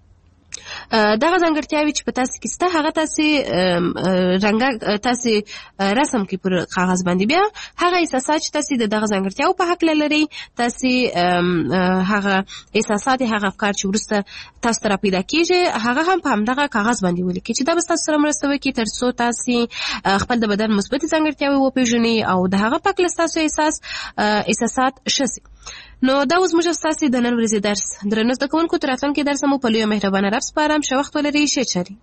D: دغه ځانګړتیاوې چې په تاسو کې شته هغه تاسو رنګ تاسو رسم کړئ پر کاغذ باندې. بیا هغه احساسات چې تاسو د دغه ځانګړتیاو په حق لرئ، تاسو هغه احساسات، هغه افکار چې وروسته تاسو ته پیدا کیږي هغه هم په همدغه کاغذ باندې ولیکئ چې دا به تاسو سره مرسته وکړي تر څو تاسو خپل د بدن مثبت ځانګړتیاوې وپېژنئ او د هغه په حق تاسو احساسات ښه شي. نو دا اوس موږ ستاسو د نن ورځې درس درنو زده کوونکو تر راتلونکي درس مو په لوی مهربانه رب سپارم. ښه وخت ولرئ، ښه چارې.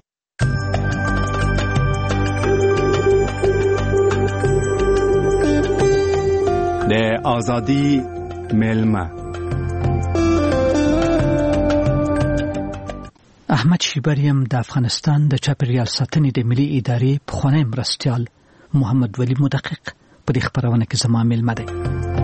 E: د آزادی ملمه
F: احمد شیبریم د افغانستان د چاپیریال ساتنې د ملي ادارې پخوانی مرستیال محمد ولی مدقق په دې خبرونه کې زما ملمه دی.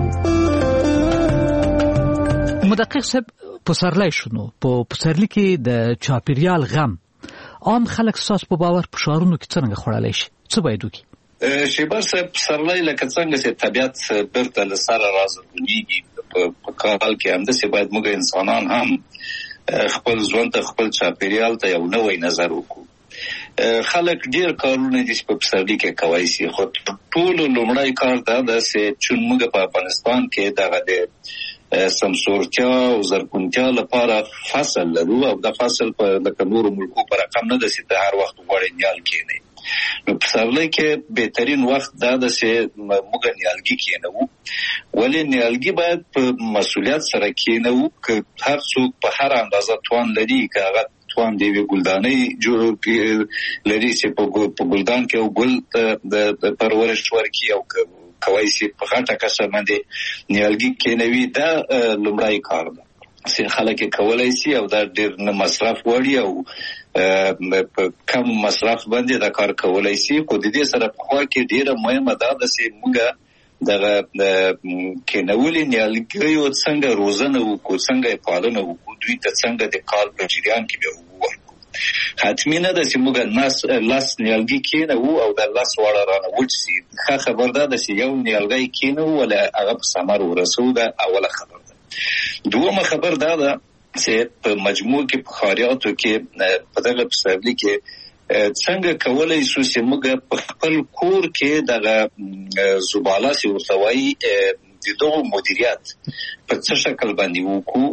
F: مدقق صاحب، پسرلی شنو په پسرلی کې د چاپیریال غم عام خلک ساس په باور په شعارونو کې څنګه خورلای شي، څه باید وکړي؟
G: شیبر صاحب، پسرلی لکه څنګه چې طبیعت برته له سره راځي په کال کې همداسې باید موږ انسانان هم خپل ژوند ته، خپل چاپیریال ته یو نوی نظر وکړو. خلک ډیر کارونه دي چې په پسرلی کې کوي شي، خو ټولو لومړی کار دا ده چې موږ په افغانستان کې دغه سمسورتیا او زرغونتیا لپاره فصل لرو او د فصل په لکه نورو ملکو پر رقم نه ده چې د هر وخت غوړې نیال کېنی. نو پسرلی کې بهترین وخت دا ده چې موږ نیالګي کېنو، ولې نیالګي باید په مسؤلیت سره کېنو. که هر څوک په هر اندازه توان لري، که هغه توان دی وی ګلدانۍ جوړ لري چې په ګلدان کې او ګل د پرورش ورکړي او کوي چې په غټه کسه باندې نیالګي کېنوي، دا لومړی کار ده چې خلک کولای شي او دا ډېر نه مصرف وړي او په کم مصرف باندې دا کار کولای شي. خو د دې سره په خوا کې ډېره مهمه ده چې موږ دغه کېنولې نیالګیو څنګه روزنه وکړو، څنګه پالنه وکړو، دوی ته څنګه د کال په جریان کې به وورکړو. حتمی نه ده چې موږ لاس نیالګي کېنو او د لاس واړه رانه وچ شي. ښه خبر ده چې یو نیالګی کېنو ولا هغه په ثمر ورسو، ده اوله خبر ده. دومه خبر ده چې په مجموع کې په خاریاتو کې په دغه پسرلی کې څنګه کولای شو چې موږ په خپل کور کې دغه زباله سي ورتوي د دغه مدیریت په څه شکل باندې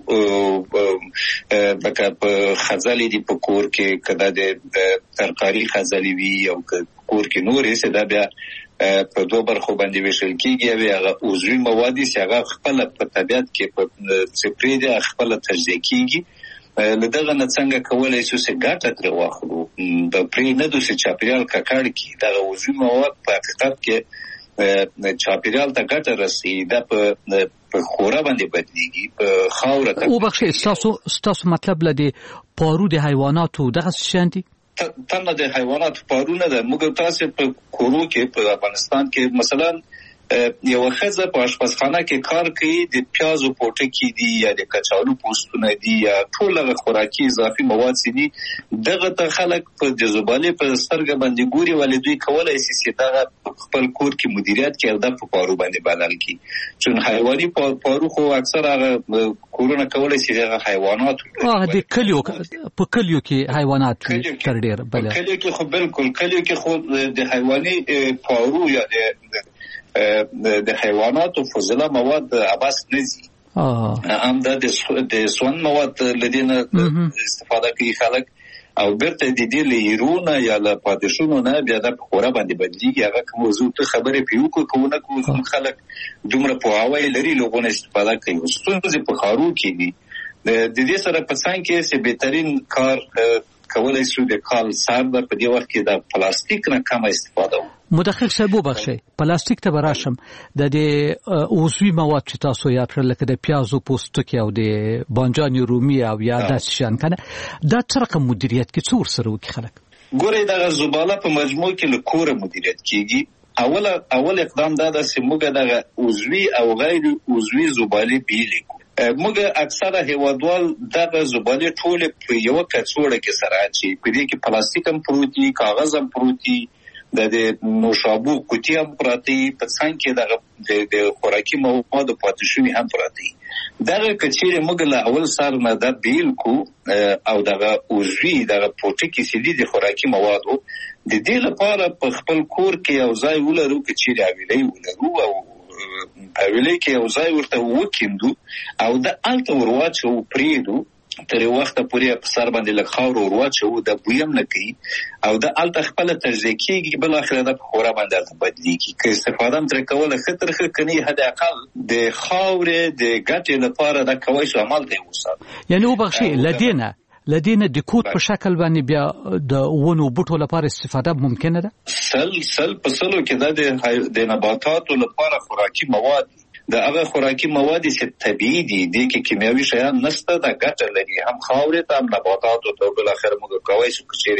G: وکړو. لکه په خزالې دی په کور کې کدا د ترکاری خزالې وی او کور کې نورې څه دا بیا په دوه برخو باندې ویشل کېږي، او هغه عضوي مواد چې هغه خپل په طبیعت کې په سپری دي خپل تجزیه کېږي لدغه نه څنګه کولای شو چې ګټه ترې واخلو په پرې نه دوی چاپیریال ککړ کی دغه عضوي مواد په حقیقت کې چاپیریال ته ګټه رسي دا په خوره باندې بدلیږي په خاوره ته
F: او بخښه ستاسو مطلب لدی پارو د حیواناتو دغه شاندي
G: تنه د حیواناتو پارونه ده موږ تاسو په کورو کې په افغانستان کې مثلا یو خزه په آشپزخانه کې کار کوي د پیازو پوټکی دي یا د کچالو پوستونه دي یا ټول خوراکي اضافي مواد دي دغه ته خلک په د زبالې په سترګه باندې ګوري ولې دوی کولای شي چې دا خپل کور کې مدیریت کوي او د پارو باندې بدل کی چون حیواني پارو خو اکثر هغه کورونه کولای شي هغه حیوانات
F: د کلیو په کلیو کې حیوانات تر ډیر بل
G: کلیو کې خو بالکل کلیو کې خو د حیواني پارو یا د حیواناتو فضله مواد عباس نزي هم د سون مواد لدينا استفاده کوي خلک او برته د دې لیرونه یا له پادشونو نه بیا د خوره باندې بدلیږي هغه کوم موضوع ته خبره پیو کوونه کوم خلک دومره په هواي لري لوګونه استفاده کوي ستونزې په خارو کې دي د دې سره په څنګه کې چې بهترین کار کولای شو د کال سر په دې وخت کې د پلاستیک نه کم استفاده
F: مدقق صاحب وبخښئ پلاستیک ته براشم د عضوي مواد چې تاسو یاد کړل لکه د پیازو پوستکی او د بانجان رومي او یا د شان کنه دا څه رقم مدیریت کې څور سره وکړي خلک
G: ګوري د زباله په مجموع کې له کوره مدیریت کیږي اول اقدام دا د سیموګه د عضوي او غیر عضوي زباله بیلې موږ اکثره هیوادوال دغه زباله ټول په یو کڅوړه کې سره اچي په دې کې پلاستیک هم پروتي کاغذ هم پروتي د نوشابو کوټي هم پراتی په څنګه کې د خوراکي مواد پاتې شوی هم پراتی دغه کچېره موږ له اول سره نه د بیل کو او دغه عضوي دغه پوټي کې سړي د خوراکي موادو د دې لپاره په خپل کور کې او ځای ولرو کچېره ویلې ولرو او اویلې کې یو ځای ورته وکیندو او د الته ورواچو پریدو تر وخت پورې په سر باندې لږ خاور ورواچو د بویم نه کوي او د الته خپل تجزیه کیږي بل اخر د خوره باندې بدلیږي که استفاده تر کوله خطر کني حد اقل د خاور د ګټې لپاره د کوي شو عمل دی وسه
F: یعنی وبخښي لدينا د کوټ په شکل باندې بیا د ونو بوټو لپاره استفاده ممکنه ده
G: سل په سلو کې د نباتاتو لپاره خوراکي مواد د هغه خوراکي مواد چې طبيعي دي د کیمیاوي شیان نشته د ګټه لري هم خاورې ته هم نباتاتو ته بل اخر موږ کوي چې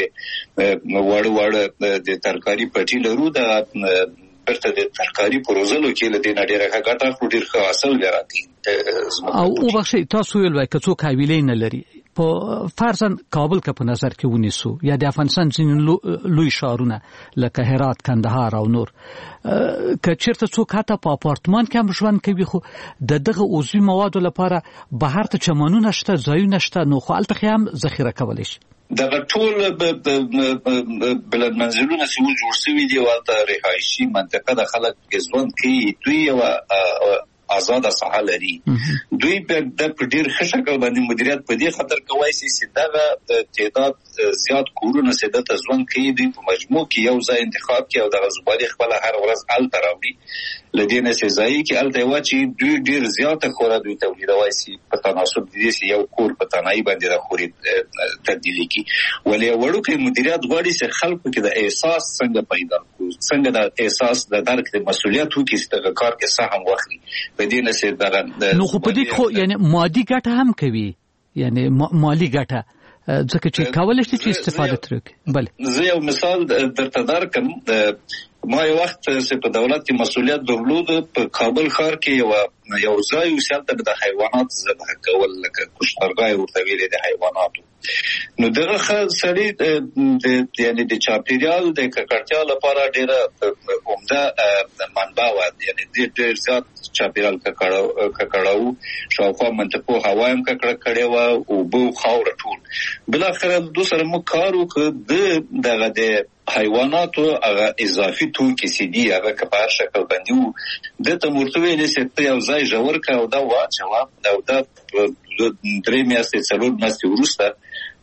G: وړ د ترکاری پټي لرو د برته د ترکاری پروژلو کې له دې نړۍ راغټه خو ډیر ښه حاصل لري
F: او وبخښئ تاسو ویل وای کڅو حویلې نه لري په فرضاً کابل کا په نظر کې ونیسو یا د افغانستان ځینې لوی ښارونه لکه هرات کندهار او نور که چیرته څوک حتی په اپارتمان کې هم ژوند کوي خو دغه عضوي موادو لپاره بهر ته چمنونه شته ځایونه شته نو خو هلته هم ذخیره کولی شي
G: دغه ټول بلد منزلونه چې جوړ شوي دي ولته رهایشي منطقه د خلک ژوند کوي دوی یو آزاد ساحه لري دوی په د ډیر ښه شکل باندې مدیریت په دې خاطر کوي چې دغه تعداد زیات کورونه سده ته ځوان کوي دوی په مجموع کې یو ځای انتخاب کوي او د زبالې خپل هر ورځ ال تراوړي لدينا سي ځای کې ال ته واچي دوی ډیر زیاته خوره دوی تولیدوي سي په تناسب دي چې یو کور په تنهایی باندې د خوري تبدیلی کی ولې وړو کې مدیریت غواړي چې خلکو کې د احساس څنګه پیدا کو څنګه د احساس د درک د مسولیت وکړي چې د کار کې سهم واخلي بدینه سي دغه
F: نو خو په دې خو یعنی مادي ګټه هم کوي یعنی مالی ګټه ځکه چې کولای شي چې استفاده ترې بله
G: زه یو مثال درته درکم ما یو وخت چې په دولت کې مسولیت درلود په کابل ښار کې یو ځای وسالته د حیوانات ذبح کول لکه کشترګای ورته ویلې د حیواناتو نو دغه سړي یعنی د چاپیریال د ککړتیا لپاره ډیره عمده منبع و یعنی ډیر زیات چاپیریال ککړاو شاوخوا منطقو هوا هم ککړه کړې و او بو خاور ټول بل اخر دوسر مو کارو ک دغه د حیواناتو هغه اضافي توکي سي دي هغه کپار شکل باندې د تمورتوي لسته یو ځای جوړ کا او دا واچو دا د درې میاشتې څلور میاشتې وروسته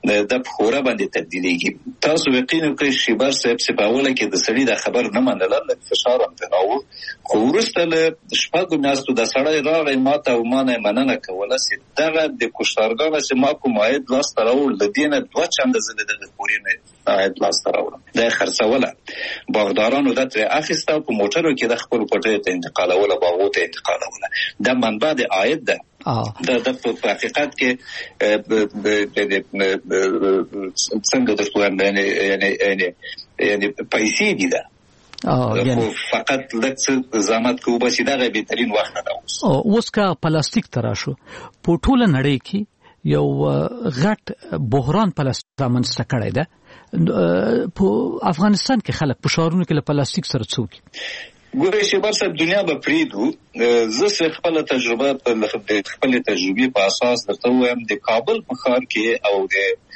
G: د خورا باندې تبدیلېږي. تاسو یقین وکړئ شیبر صاحب چې په اوله کې د سړي د خبر نه منله لکه فشار هم ترې راوړ، خو وروسته له شپږو میاشتو د سړی راغی ماته او ما نه مننه کوله چې دغه د کشتارګانو چې ما کوم عاید لاسته راوړ له دې نه 2 چنده زه د دغه پورې عاید لاسته راوړم. دا یې خرڅوله، باغدارانو دا ترې اخیسته او په موټرو کې د خپلو پټیو ته انتقالوله، باغو ته انتقالوله. دا منبع د عاید ده. دا په حقیقت کې څنګه درته وایم یعنی پیسې دي ده، خو فقط لږ زحمت کوو بس دغه بهترین وخت ده.
F: اوس که پلاستیک ته راشو، په ټوله نړۍ کې یو غټ بحران پلاستیک رامنځته کړی ده. په افغانستان کې خلک په ښارونو کې له پلاستیک سره څوکي.
G: ګورئ شیبر صاحب دنیا به پریدو، زه خپل تجربه خپل تجربې په اساس درته وایم. د کابل په ښار کې او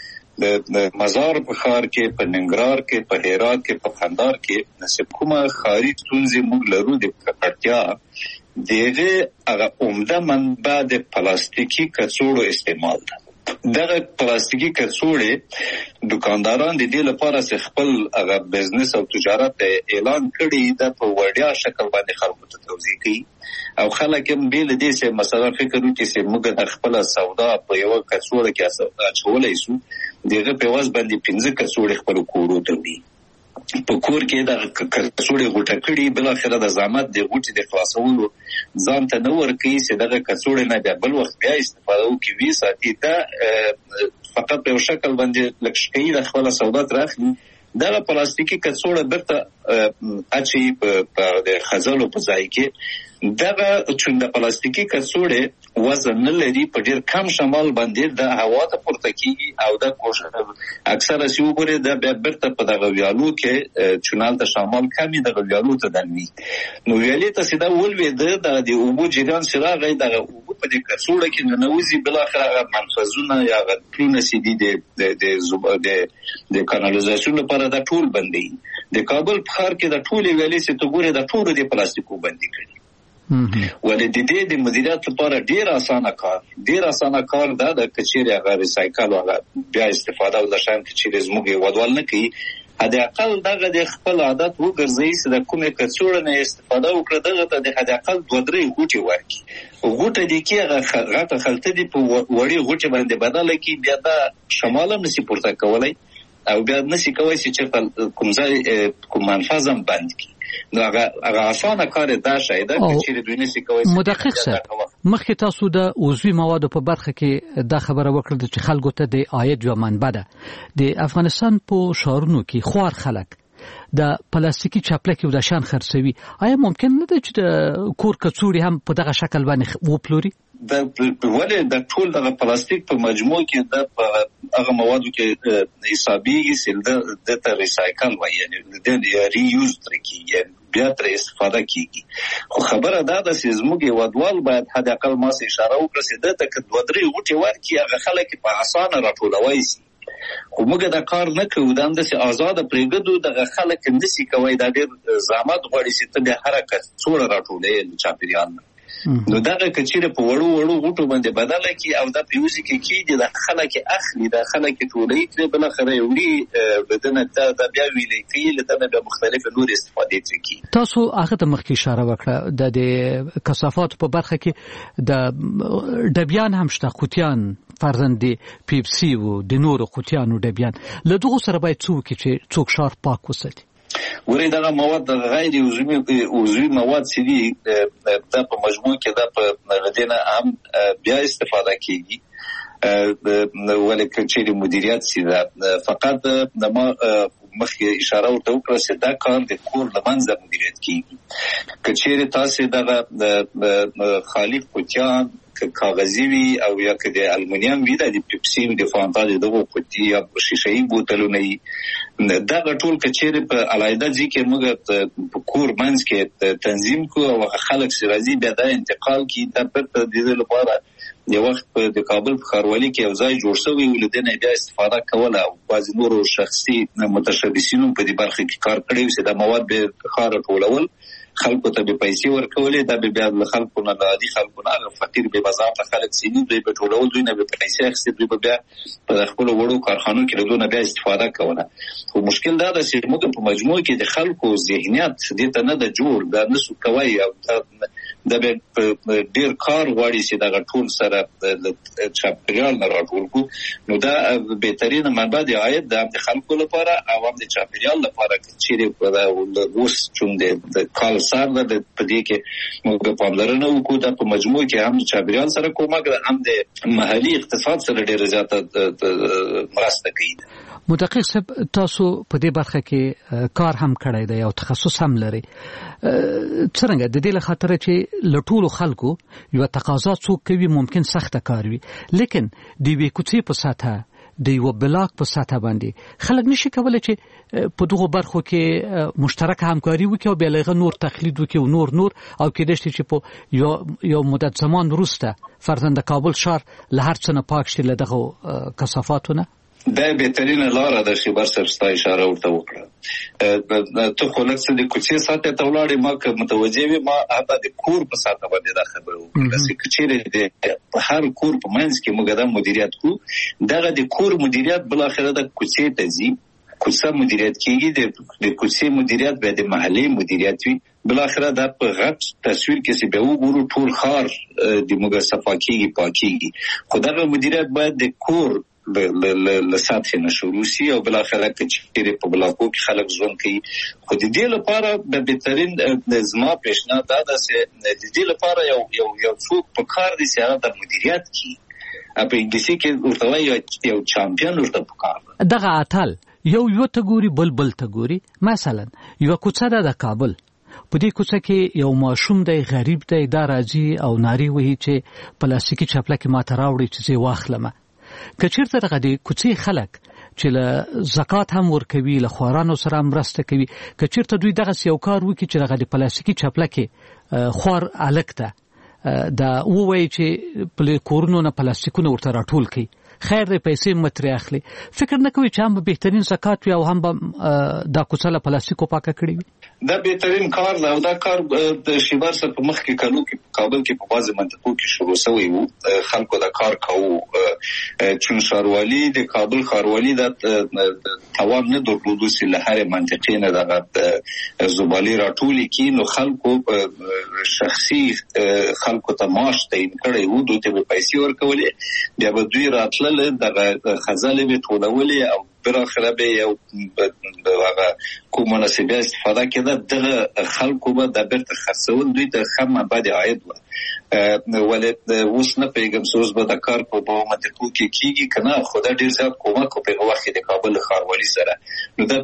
G: د مزار په ښار کې، په ننګرهار کې، په هرات کې، په کندهار کې نصیب کومه ښاري ستونزې موږ لرو د ککړتیا، دغه هغه عمده منبع د پلاستیکي کڅوړو استعمال ده. دغه پلاستیکي کڅوړې دکانداران د دې لپاره چې خپل هغه بزنس او تجارت اعلان کړي د په وړیا شکل باندې خلکو ته توضیح کوي، او خلک هم بیل دې چې مثلا فکر وکړي چې موږ د خپل سودا په یو کڅوړه کې اچولای شو، دغه په واس باندې 15 کڅوړې خپل کورو ته وي. په کور کې د کڅوړې غوټه کړي، بل اخره د زحمت د غوټې د خلاصولو ځان ته نه ورکوي چې دغه کڅوړې نه بیا بل وخت بیا استفاده وکړي وي ساتي. دا فقط په یو شکل باندې لږ شکایي د خپله سودا تر اخلي، دغه پلاستیکي کڅوړه بیرته اچي په د خزلو په ځای کې. دغه چون د پلاستیکي کڅوړې وزن نه لري، په ډېر کم شمال باندې د هوا ته پورته کېږي او د اکثره چې وګورئ د بیا بیرته په دغه ویالو کې چونال د شمال کمې دغه ویالو ته دنوي. نو ویالې ته چې دا ولوېده د اوبو جریان چې راغی دغه اوبه په دې کڅوړه کې ننوځي، بالاخره هغه منفذونه یا هغه پلونه چې دي د کانالیزاسیون لپاره دا ټول بندوي. د کابل په ښار کې د ټولې ویالې چې ته ګورې د ټولو د پلاستیکو بندي کړي. ولې د دې د مدیریت لپاره ډیر اسانه کار دا د کچېرې هغه ریسایکل او بیا استفاده او د شان کچېرې زموږ ودوال نه کوي. حد اقل دغه د خپل عادت وګرځي چې د کومې کڅوړې نه استفاده وکړي، دغه ته د حد اقل 2-3 غوټې ورکړي. غوټه دي کې هغه غټه خلطه دي په وړي غوټې باندې بدله کړي، بیا دا شمال هم نشي پورته کولای او بیا نشي کولی چې چېرته کوم ځای کوم منفذ هم بند کړي. نو هغه اسانه کار دا شی ده چې دوی نشي کولی.
F: مدقق صاحب، مخکې تاسو د عضوي موادو په برخه کې دا خبره وکړه چې خلکو ته د عاید یوه منبع ده. د افغانستان په ښارونو کې خوار خلک د پلاستیکي چاپلکې او د شان خرڅوي. آیا ممکن نه ده چې د کور کڅوړې هم په دغه شکل باندې وپلوري؟
G: ولې د ټول دغه پلاستیک په مجموع کې د هغه موادو کې حسابېږي چې د ته ریسایکل وایي، یعنې د ری یوز ترې کېږي، بیا ترې استفاده کېږي. خو خبره دا ده چې زموږ هېوادوال باید حد اقل ما څه اشاره وکړه چې ده ته که 2-3 غوټې ورکړي هغه خلک په اسانه راټولوی شي. خو موږ دا کار نه کوو، دا همداسې ازاده پرېږدو، دغه خلک نشي کوی، دا ډېر زحمت غواړي چې ته بیا هره کڅوړه راټولوې له چاپېریال نه. نو دغه کچېرې په وړو غوټو باندې بدله کړي او دا په یوځای کې کېږي، د خلک اخلي، د خلک ټولوي ترې، بالاخره یې وړي د ده نه دا بیا ویلې کوي، له ده نه بیا مختلفې نورې استفادې ترې کوي.
F: تاسو هغه ته مخکې اشاره وکړه د کثافاتو په برخه کې د ډبیان هم شته، قوطیان فرضاً د پیپسي و د نورو قوطیانو ډبیان. له دغو سره باید څه وکړي چې څوک ښار پاک وساتي؟
G: ورې دغه مواد د غیر عضوي مواد چې دي دا په مجموع کې دا په دې نه هم بیا استفاده کېږي، ولې که چېرې مدیریت شي دا فقط د ما مخکې اشاره ورته وکړه چې دا کار د کور له منځه مدیریت کېږي. که چېرې تاسې دغه خالي قوطیان کاغذي وي او یا که د المونیم وي، د پیپسي د فانتا دغه قوطي یا شیشه‌ایي بوتلونه وي، دغه ټول که چېرې په علاحده ځای کې موږ په کور منځ کې تنظیم کړو او خلک چې راځي بیا دا انتقال کړي، دا بیرته د دې لپاره یو وخت په د کابل په ښاروالۍ کې یو ځای جوړ شوی و، له دې نه بیا استفاده کوله او بعضې نورو شخصي متشبثینو په دې برخه کې کار کړی و چې دا مواد به ښار راټولول خلکو ته به پیسې ورکولې دا به بیا له خلکو نه عادي خلکو نه فقیر به بازار ته خلک سینې دوی په ټولول دوی نه به پیسې اخیستي دوی به بیا په خپل وړو کارخانو کې له دوی بیا استفاده کوله خو مشکل دا ده چې موږ په مجموع کې د خلکو ذهنیت دې ته نه د جوړ دا نسو کوي او دا به ډیر کار غواړي چې دا ټول سره د چاپیریال نه راټول کو نو دا بهترینه منبع دی عاید د خلکو لپاره او هم د چاپیریال لپاره چې د اوس چون د کال سره د پدې کې موږ په پاملرنه وکړو د په مجموع کې هم چاپیریال سره کومک هم د محلي اقتصاد سره ډیر زیاته مرسته کوي
F: مدقق صاحب تاسو په دې برخه کې کار هم کړی دی او تخصص هم لري څنګه د دې له خاطر چې لټول خلکو یو تقاضا څوک کوي ممکن سخته کار وي لیکن د وی کوڅې په ساته د یو بلاک په ساته باندې خلک نشي کولای چې په دغه برخو کې مشترک همکاري وکړي او بلغه نور تقلید وکړي او نور او کېدای شي چې په یو مدت زمان وروسته فرضاً د کابل ښار له هر څه نه پاک شي له دغه کثافاتونه
G: دا بهترینه لاره ده چې برسر ستا اشاره ورته وکړه ته خو لکه د کوڅې ساته ته ولاړې ما که متوجه وي ما هغه د کور په ساته باندې دا خبره وکړه چې چیرې د هر کور په منځ کې موږ دا مدیریت کوو دغه د کور مدیریت بل اخره د کوڅې ته ځي کوڅه مدیریت کیږي د کوڅې مدیریت به د محلي مدیریت وي بل اخره د په غټ تصویر کې چې به وګورو ټول ښار د موږ صفاکیږي پاکیږي خو دغه مدیریت باید د کور له سطح نه شروع شي او بل اخره چې په بلاکو کې خلک ژوند کوي خو د دې لپاره د بهترین زما پیشنهاد دا ده چې د دې لپاره یو څوک په کار دي چې هغه د مدیریت کوي په انګلیسي کې ورته وایي یو چامپیون ورته په کار
F: دغه اتل یو ته ګوري بل ته ګوري مثلا یو کوڅه ده د کابل په دې کوڅه کې یو ماشوم دی غریب دی دا راځي او ناری وهي چې پلاستیکي چپلکه ماته راوړي چې واخلمه کچیرته دغه د کوڅې خلک چې له زکات هم ورکوي له خوارانو سره مرسته کوي کچیرته دوی دغه یو کار وکړي چې دغه د پلاستیکي چپلکه خوار الکته دا وایي چې په کورونو نه پلاستیکونه ورته راټول کړي خیر دې پیسې متري اخلي فکر نه کوي چې هم بهترین زکات وي او هم دا کوڅه له پلاستیکو پاکه کړي وي
G: دا بهترین کار دی او دا کار د شیبر سره په مخ کې کلو کې کابل کې په بعض منطقو کې شروع شوی وو خلکو دا کار کوو چون ښاروالي د کابل ښاروالي د توان نه درلودو چې له هر منطقې نه دغه زبالې راټولې کړي نو خلکو شخصي خلکو ته معاش تعیین کړی وو دوی ته پیسې ورکولې بیا به دوی راتله دغه خزانه به ټولولې او براخره به یو هغه کوم مناسبه استفاده کړه دغه خلکو به د بیرته خرڅول دوی ته خمه بعد عاید و ولې اوس نه پیغام سوز به د کار په منطقو کې کیږي کنه خدای ډیر زیات کومک په وخت د کابل ښاروالي سره نو دا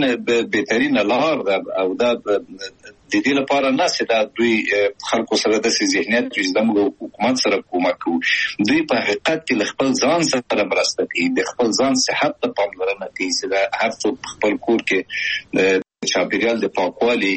G: بهترین لار او دا د دې لپاره نه چې دا دوی خلکو سره د ذهنیت چې د حکومت سره کومک کوي دوی په حقیقت کې خپل ځان سره مرسته کوي د خپل ځان صحت ته پاملرنه کوي چې دا هر څوک خپل کور کې چاپیریال د پاکوالي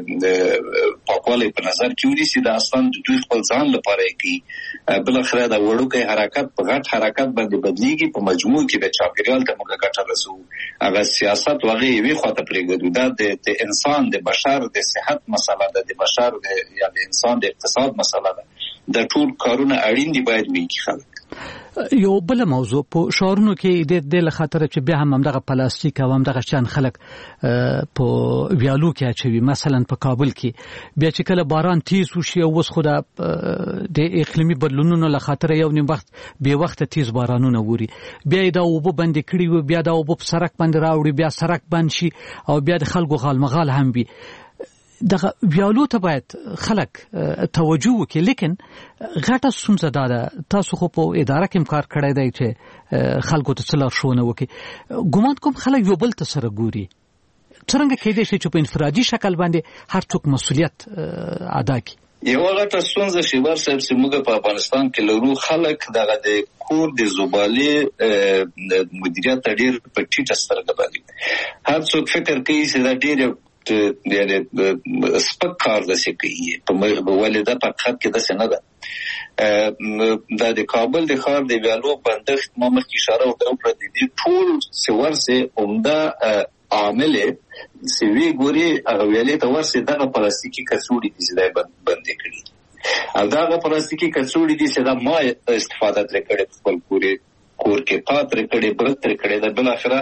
G: په نظر کې ونیسي دا اصلا د دوی خپل ځان لپاره کوي بل اخره دا وړوکی حرکت په غټ حرکت باندې بدلیږي په مجموع کې د چاپیریال ته موږ ګټه رسو هغه سیاست وغه وی خواته پرېږدو دا د انسان د بشر د صحت مسله ده د بشر یا د انسان د اقتصاد مسله ده د ټول کارونه اړین دي باید وکړي خلک
F: یو بل موضوع په شهرونو کې د لخاطر چې بیا هم دغه پلاستیک او هم دغه شان خلک په ویالو کې اچوي مثلا په کابل کې بیا چې کله باران تیز وشي او وس خو د اقلیمي بدلونونو لخاطر یو نیم وخت به وخت تیز بارانونه ووري بیا دا وبو بند کړي و بیا دا وبو په سرک باندې راوړي بیا سرک بند شي او بیا د خلکو غالمغال هم وي دغه ویالو ته باید خلک توجه وکړي لیکن غټه ستونزه ده تاسو خو په اداره کې کار کړی دی چې خلکو ته څه لارښوونه وکړي ګومان کوم خلک یو بل ته سره ګوري څنګه کېدای شي چې په انفرادي شکل باندې هر څوک مسؤلیت ادا کړي
G: یو غټه ستونزه چې ورسره چې موږ په افغانستان کې لرو خلک دغه د کور د زبالې مدیریت ډېر په ټیټه سترګه باندې هر څوک فکر کوي چې دا ډېر یعنی سپک کار داسې کوي په ولې دا په حقیقت کې داسې نه ده د کابل د ښار د ویالو بندښت ما مخکې اشاره وکړه د دې ټول څه ورسه عمده عامل سوي ګوري هغه ویلې ته ورسې دغه پلاستیکي کڅوړې دي چې دا بندې کړي او دغه پلاستیکي کڅوړې دي چې دا ما استفاده ترې کړې خپل کور کې پاتې کړې بل ترې کړې دا بل اخره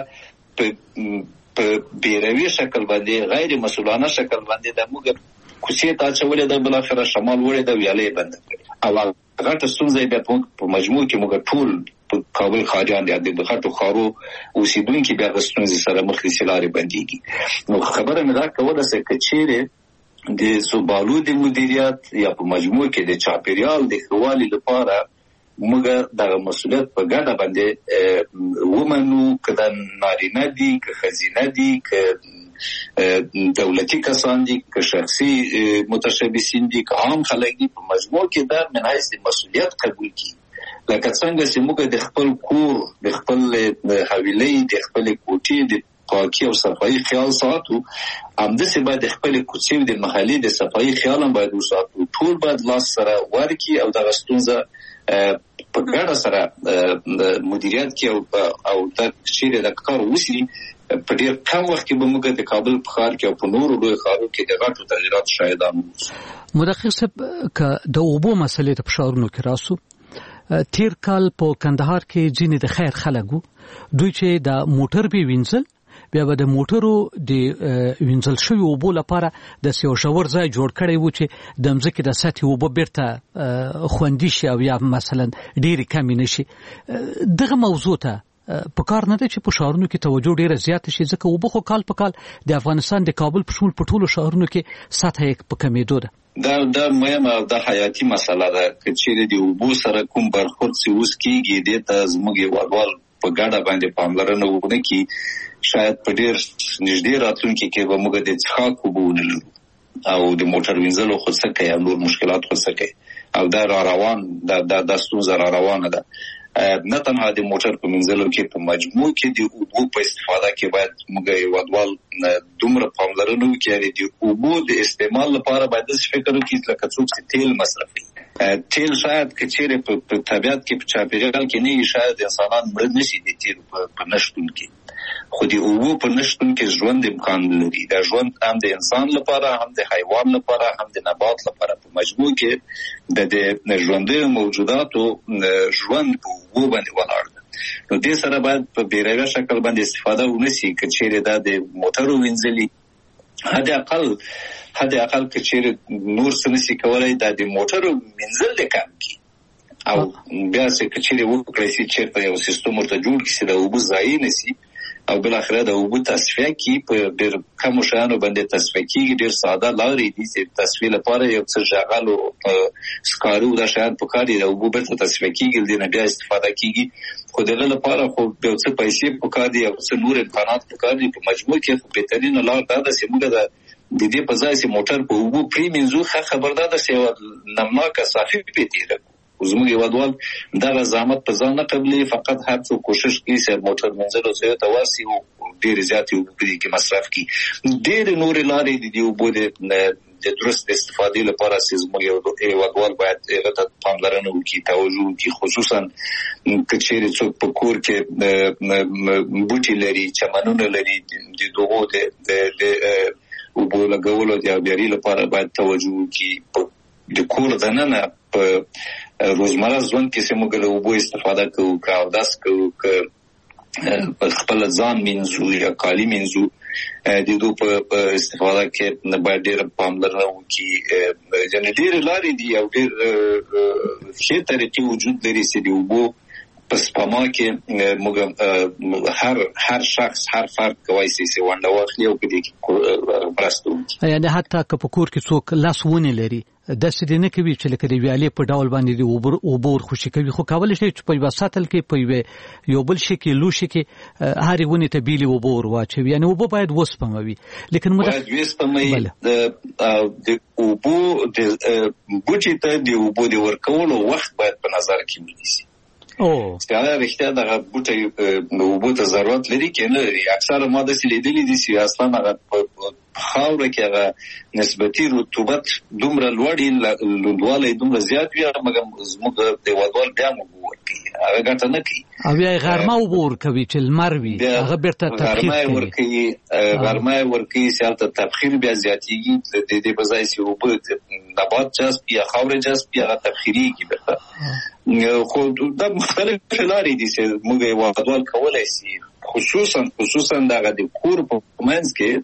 G: په بیروي شکل باندې غیر مسؤلانه شکل باندې د موږ کوڅې ته چولې د بل اخره شمال وړې د ویلې بند کړې او هغه څنګه بیا په مجموع کې موږ ټول کابل خاریان دي د خاطر خارو اوسیدونکو بیا د ستونزې سره مخ دي سلاري بنديږي نو خبره مې دا کوله چې کچېره د زوبالو د مدیریت یا په مجموع کې د چاپیریال د خوالي لپاره موږ د مسؤلیت په ګډه باندې ومنو کله نارینه دي که خزینه دي که دولتي کسان دي که شخصي متشبثین دي که عام خلک دي په مجموع کې دا من حیث مسؤلیت قبول کړي لکه څنګه چې موږ د خپل کور د خپل حویلې د خپل کوټې د پاکي او صفایي خیال ساتو همداسې باید د خپل کوڅې د محلي د صفایي خیال هم باید وساتو ټول باید لاس سره ورکړي او دغه ستونزه په ګډه سره مدیریت کې او د چیرې د کار وسی په ډېر کم وخت کې به موږ د کابل په ښار کې او په نورو لوی ښارونو کې د غټو تغیرات شاهدان وو.
F: مدقق صاحب که د اوبو مسلې ته په ښارونو کې راسو تیر کال په کندهار کې ځینې د خیر خلکو دوی چې د موټر به وینځل بیا به د موټرو د وینځل شوی اوبو لپاره د یو شاور ځای جوړ کړی و چې د مځکې د سطحي اوبه بیرته خوندي شي او یا مثلا ډېرې کمې نشي دغه موضوع ته په کار نه دی چې په ښارونو کې توجه ډېره زیاته شي ځکه اوبه خو کال په کال د افغانستان د کابل په شمول په ټولو ښارونو کې سطحه یې په کمېدو ده.
G: دا مهمه او د حیاتي مسله ده چې چیرې د اوبو سره کوم برخورد چې اوس کېږي د زموږ یووال په ګډه باندې پاملرنه وکړي شاید په ډېر نږدې راتلونکي کې به موږ د څښاک اوبه ونلرو او د موټر وینځلو خو څه کوي او نور مشکلات خو څه کوي او دا را روان د ستونزه را روانه ده نه تنها د موټر په وینځلو کې په مجموع کې د اوبو په استفاده کې باید موږ یووال دومره پاملرنه وکړي د اوبو د استعمال لپاره باید فکر وکړي لکه څوک چې تیل مصرفوي تیل شاید کچېره په طبيعت کې په چاپیریال کې نه شاید انسانان مړ نشي د تیل په نشټون کې خو د اوبو په نشټون کې ژوند امکان لري دا ژوند هم د انسان لپاره هم د حیوان لپاره هم د نبات لپاره په مجموع کې د ژوندۍ موجوداتو ژوند په اوبو باندې ولاړ دی نو دې سره باید په بیروي شکل باندې استفاده ونشي کچېره دا د موټرو وینځلي حد اقل کچېره نور څه نشي کولای دا د موټرو وینځل د کم کی او بیا چې کچېره وکړي چې په یو سیستم ورته جوړ کړي د اوبو ځای نشي او بل اخره د اوبو تصفیه کی په ډېر کم شانو باندې تصفیه کیږي ډېر ساده لارې دي چې تصفیه لپاره یو څه ژغالو سکارو دا شاید په کار دی د اوبو په تصفیه کیږي د نه بیا استفاده کیږي خو دغه لپاره خو یو څه پیسې په کار دي او څه نور امکانات په کار دي په مجموع کې بهترین لار دا ده چې موږ د دې په ځای چې موټر په اوبو پریمنځو خبردار ده چې نمناکه صافي پیتیره زموږ یوادوال دا زحمت په ځان نه قبلي فقط هر څو کوشش کوي چې موټر منځلو ځای ته ورسي او ډېر زیات یو کې مصرف کوي ډېر نور لارې دي او بده د درست استفادې لپاره چې زموږ یوادوال باید هغه ته پاملرنه وکړي توجه وکړي خصوصا کچېره څوک په کور کې بوټي لري چمنونه لري د دوغو د اوبو لګولو د بیاري لپاره باید توجه وکړي د کور دننه په روزمره ژوند کې چې موږ له اوبو استفاده کوو او داس کوو په خپل ځان منځو یا کالي منځو د دوی په استفاده کې نه باید ډېر پاملرنه وکړي یعنې ډېر لارې دي او ډېر ښې طریقې وجود لري چې د اوبو په سپما کې موږ هر شخص هر فرد کوي چې ونده واخلي او په دې کې مرسته وکړي
F: یعنې حتی که په کور کې څوک لاس ونې لري داسې دې نه کوي چې لکه د ویالې په ډول باندې د اوبه ورخوشي کوي خو کولی شي چې په یوه سطل کې په یو بل شي کې لوښي کې هرې ونې ته بیلې اوبه ور واچوي یعنې اوبه باید وسپموي لیکن
G: باید وسپموي د اوبو بوټي ته د اوبو د ورکولو وخت باید په نظر کې ونیسي ستاره رښتیا دغه بوټي اوبو ته ضرورت لري کې نه لري اکثره ما داسې لیدلي دي چې اصلا هغه خاوره کې هغه نسبتي رطوبت دومره لوړ لوړوالی دومره زیات وي مګر زموږ د وادوال بیا مو ورکوي هغه ګټه نه کوي
F: او یا غرمه وبور کوي چې لمر وي هغه بیرته تبخیر
G: کوي غرمه ورکی سیالته تبخیر بیا زیاتیږي د دې بځای چې وبد نبات جذب یا خاور جذب یا تبخیری کی بیرته خو د مختلف لارې دي چې موږ یې وادوال کولای شي خصوصا دغه د کور په منځ کې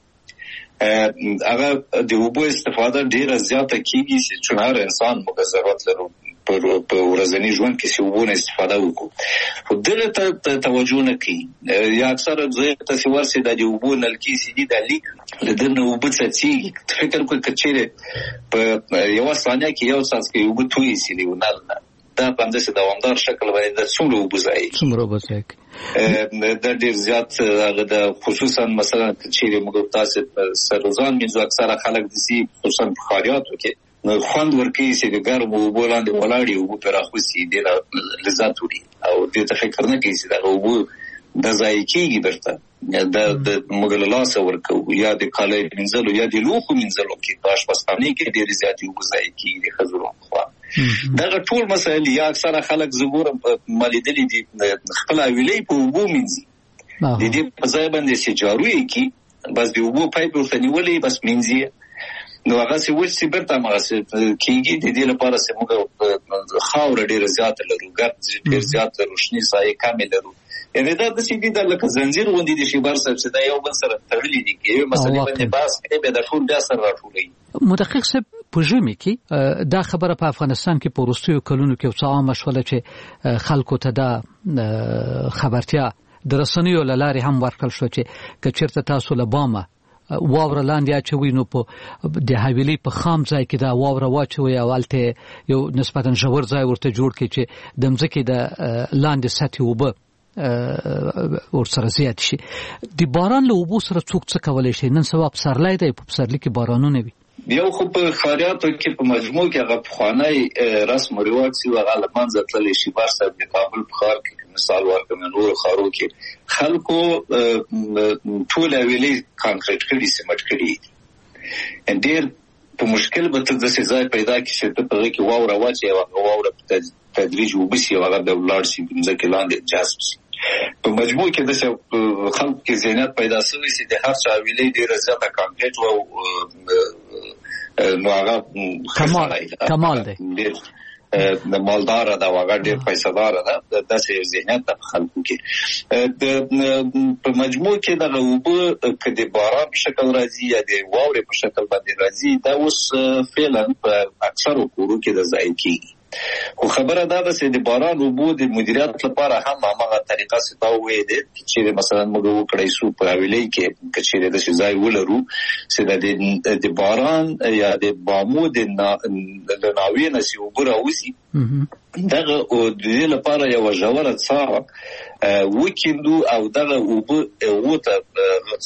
G: هغه د وبو استفاده ډیره زیاته کیږي چې چونهار انسان موږ ضرورت لرو په ورځني ژوند کې چې وبو استفاده وکړو خو دغه ته توجه نه کوي یا اکثر زه تاسو ورسې د وبو نلکی سي دي د لیک لدنه وبو څه فکر کوي چې په یو ثانیه کې یو ساس کې وبو توي سي دی ونل دا په اندازه دوامدار شکل باندې د څومره وبو ځای د ډیر زیات هغه د خصوصا مثلا چې موږ تاسو سرزان منځو اکثره خلک دي خصوصا په خاریاتو کې خوند ورکی چې د ګرمو وبو لاندې ولاړی وبو پر اخوسي د لذت وړي او د تفکر نه کوي چې دا وبو د ځای کېږي برته د موږ له لاسه ورکو یا د کالای منځلو یا د لوخو منځلو کې باش پستانه کې ډیر زیاتې وبو ځای کېږي د خزرو خوا دا ټول مسایل یا اکثره خلک زګورم مالیدلې دي خپل ویلې په وبو منځي د دې په ځای باندې چې جارو یې کی بس د وبو پایپ ورته نیولې بس منځي نو هغه چې وڅ برته ما کېږي د دې لپاره چې موږ خاور ډیر زیات لرو ګرد ډیر زیات روشنی سایه کامل لرو یعنی دا د سې دي د لکه زنجیر غوندي د شي بار سره چې دا یو بل سره تړلې دي کې مثلا باندې باس به د ټول بیا سره راټولې
F: مدقق څه په ژمي کې دا خبره په افغانستان کې په وروستیو کلونو کې څه عامه شوله چې خلکو ته دا خبرتیا د رسنیو لارې هم ورکړل شو چې کچرته تاسو له بامه واوره لاندې اچوي نو په د حویلي په خام ځای کې دا واوره واچوي او الته یو نسبتا ژور ځای ورته جوړ کړي چې د مځکې د لاندې سطح وبه ورسره زیات شي د باران له وبو سره څوک څه کولای شي نن سبا پسرلی دی په پسرلی کې بارانونه وي
G: یو خو په خاریاتو کې په مجموع کې هغه پخوانی رسم او رواج سی هغه لمنځه تللی شي بار صاحب د کابل په ښار کې مثال ورکوم نور خارو کې خلکو ټول ویلي کانکریټ کړي سیمټ کړي ډېر په مشکل به تر څه ځای پیدا کی چې ته په کې واوره واچي او واوره په تدریج وبسي هغه د ولار شي ځکه لاندې جذب شي په مجموع کې د خلکو کې ذهنیت پیدا شوی چې د هر چا ویلي ډېر زیاته کانکریټ او نو هغه
F: کمال دی
G: د مالدار دا وغه ډېر پیسادار ده د داسې ذهنیت د خلکو کې په مجموع کې د وبو کدي باران په شکل راځي یا د واورې په شکل باندې راځي دا اوس فعلا په اکثرو کورو کې د ځای کېږي خو خبره دا ده چې د باران وبو د مدیریت لپاره هم هغه طریقه ستاوي دي چې مثلا موږ وکړای شو په ویلې کې چې د ځای ولرو چې د باران یا د بامو د ناوې نسی وګره وسی دغه او د دې لپاره یو ژوره څا وکیندو او دغه وبو وته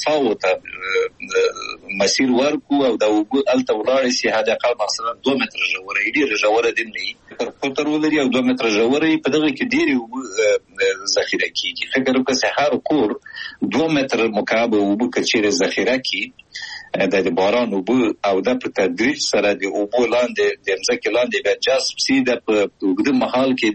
G: څاوته مسیر ورکو او د وبو الته ولاړ شي هدا قال مثلا 2 متر ژوره ډیره ژوره دي نه پټر ولري او 2 متر ژوره په دغه کې ډیره ذخیره کیږي فکر وکړه سحر کور 2 متر مکعب وبو کچېره ذخیره کی د باران وبو او د په تدریج سره د وبو لاندې د ځمکې لاندې د جذب سي د په وګړي محل کې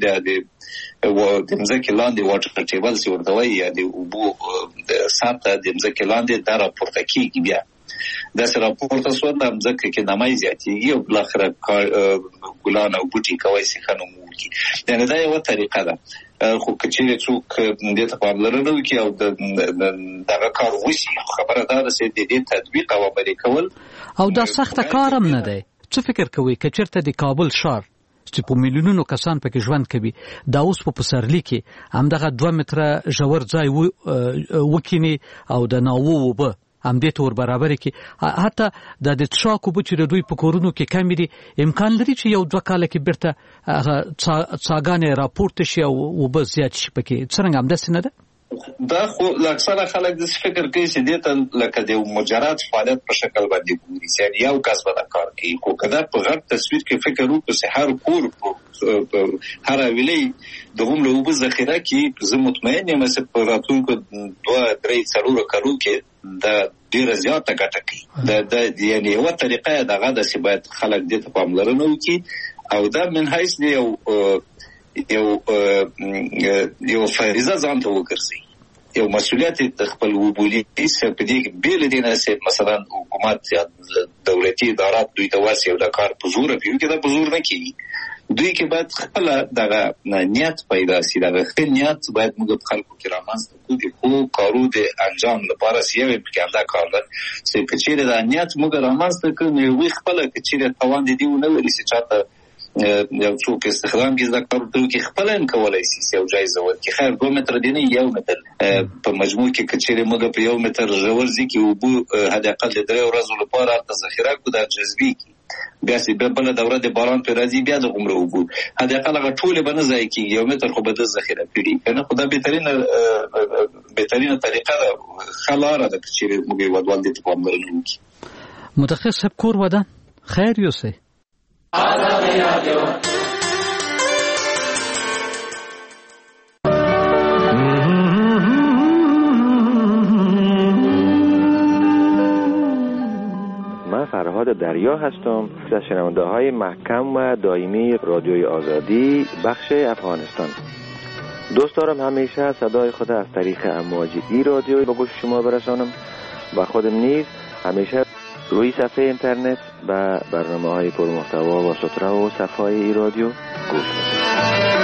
G: د ځمکې لاندې واټر ټیبل سي ورته وایي د وبو د ساته د ځمکې لاندې د راپورته کیږي بیا د سره راپورته سو د ځمکې کې نمای زیاتېږي او بل اخر ګلان او بوټي کوي سي خنوم کی یعنی دا یو طریقه ده خو کچې څوک دې ته پاملرنه وکړي او دغه کار وشي خبره ده چې د دې تطبیق او عملي کول
F: او دا سخت کار هم نه دی څه فکر کوي کچرته د کابل ښار چې په میلیونونو کسان پکې ژوند کوي دا اوس په پسرلی کې همدغه 2 متره ژور ځای وکینی او د ناوو وبه هم دې تور برابر کې حتی د څاکو بچو د دوی په کورونو کې کم دي امکان لري چې یو 2 کال کې برته څاګانې راپورته شي او وبه زیات شي پکې څنګه هم داسې نه ده
G: دا خو اکثره خلک د فکر کوي چې دې ته لکه د مجرد فعالیت په شکل باندې ګوري چې یو کس به کار کوي خو کدا په غټ تصویر کې فکر وکړو چې هر کور هر ویلې د هم له وبو ذخیره کې زه مطمئن یم چې په راتلونکو 2-3 څلور کالو کې د ډیره زیاته ګټه کوي د یعنی یو طریقه دغه د سی باید خلک دې ته پاملرنه وکړي او دا من حیث دی یو یو فریضه ځان ته وګرځي، یو مسؤلیت د خپل وبولي په دې کې بیل دي نه سي مثلا حکومت یا دولتي ادارات دوی ته واسي او د کار په زور پیو کې دا په زور نه کیږي. دوی کې باید خپل دغه نیت پیدا سي، دغه خپل نیت باید موږ په خلکو کې رامنځته کړو د خو کارو د انجام لپاره سیوي په کې دا کار ده چې کچېره د نیت موږ رامنځته کړو نو وی خپل کچېره توان دي نه وري چې چاته یو څوک استخدام کې ذکر کوي چې خپل ان کولای شي یو جایزه ورکړي. خیر 2 متر دی نه 1 متر په مجموع کې کچېره موږ په 1 متر ژور ځکه او بو حد اقل د 3 ورځې لپاره د ذخیره کو د جذبي بیا چې په بل دوره د باران پر راځي بیا د عمره وبو حد اقل هغه ټول به نه ځای کیږي 1 متر خو به د ذخیره کړي کنه خدای بهترینه طریقه ده خلاره د کچېره موږ ودوال دي په عمر نه کی
F: متخصص کور ودان خیر یوسه
H: من فرهاد دریا هستم از شنونده های محکم و دائمی رادیوی آزادی بخش افغانستان. دوست دارم همیشه صدای خود از طریق امواج ای رادیوی به گوش شما برسانم و خودم نیز همیشه روی صفحه اینترنت و برنامه های پرمحتوا و سطرا و صفحه ای رادیو گوش میدم.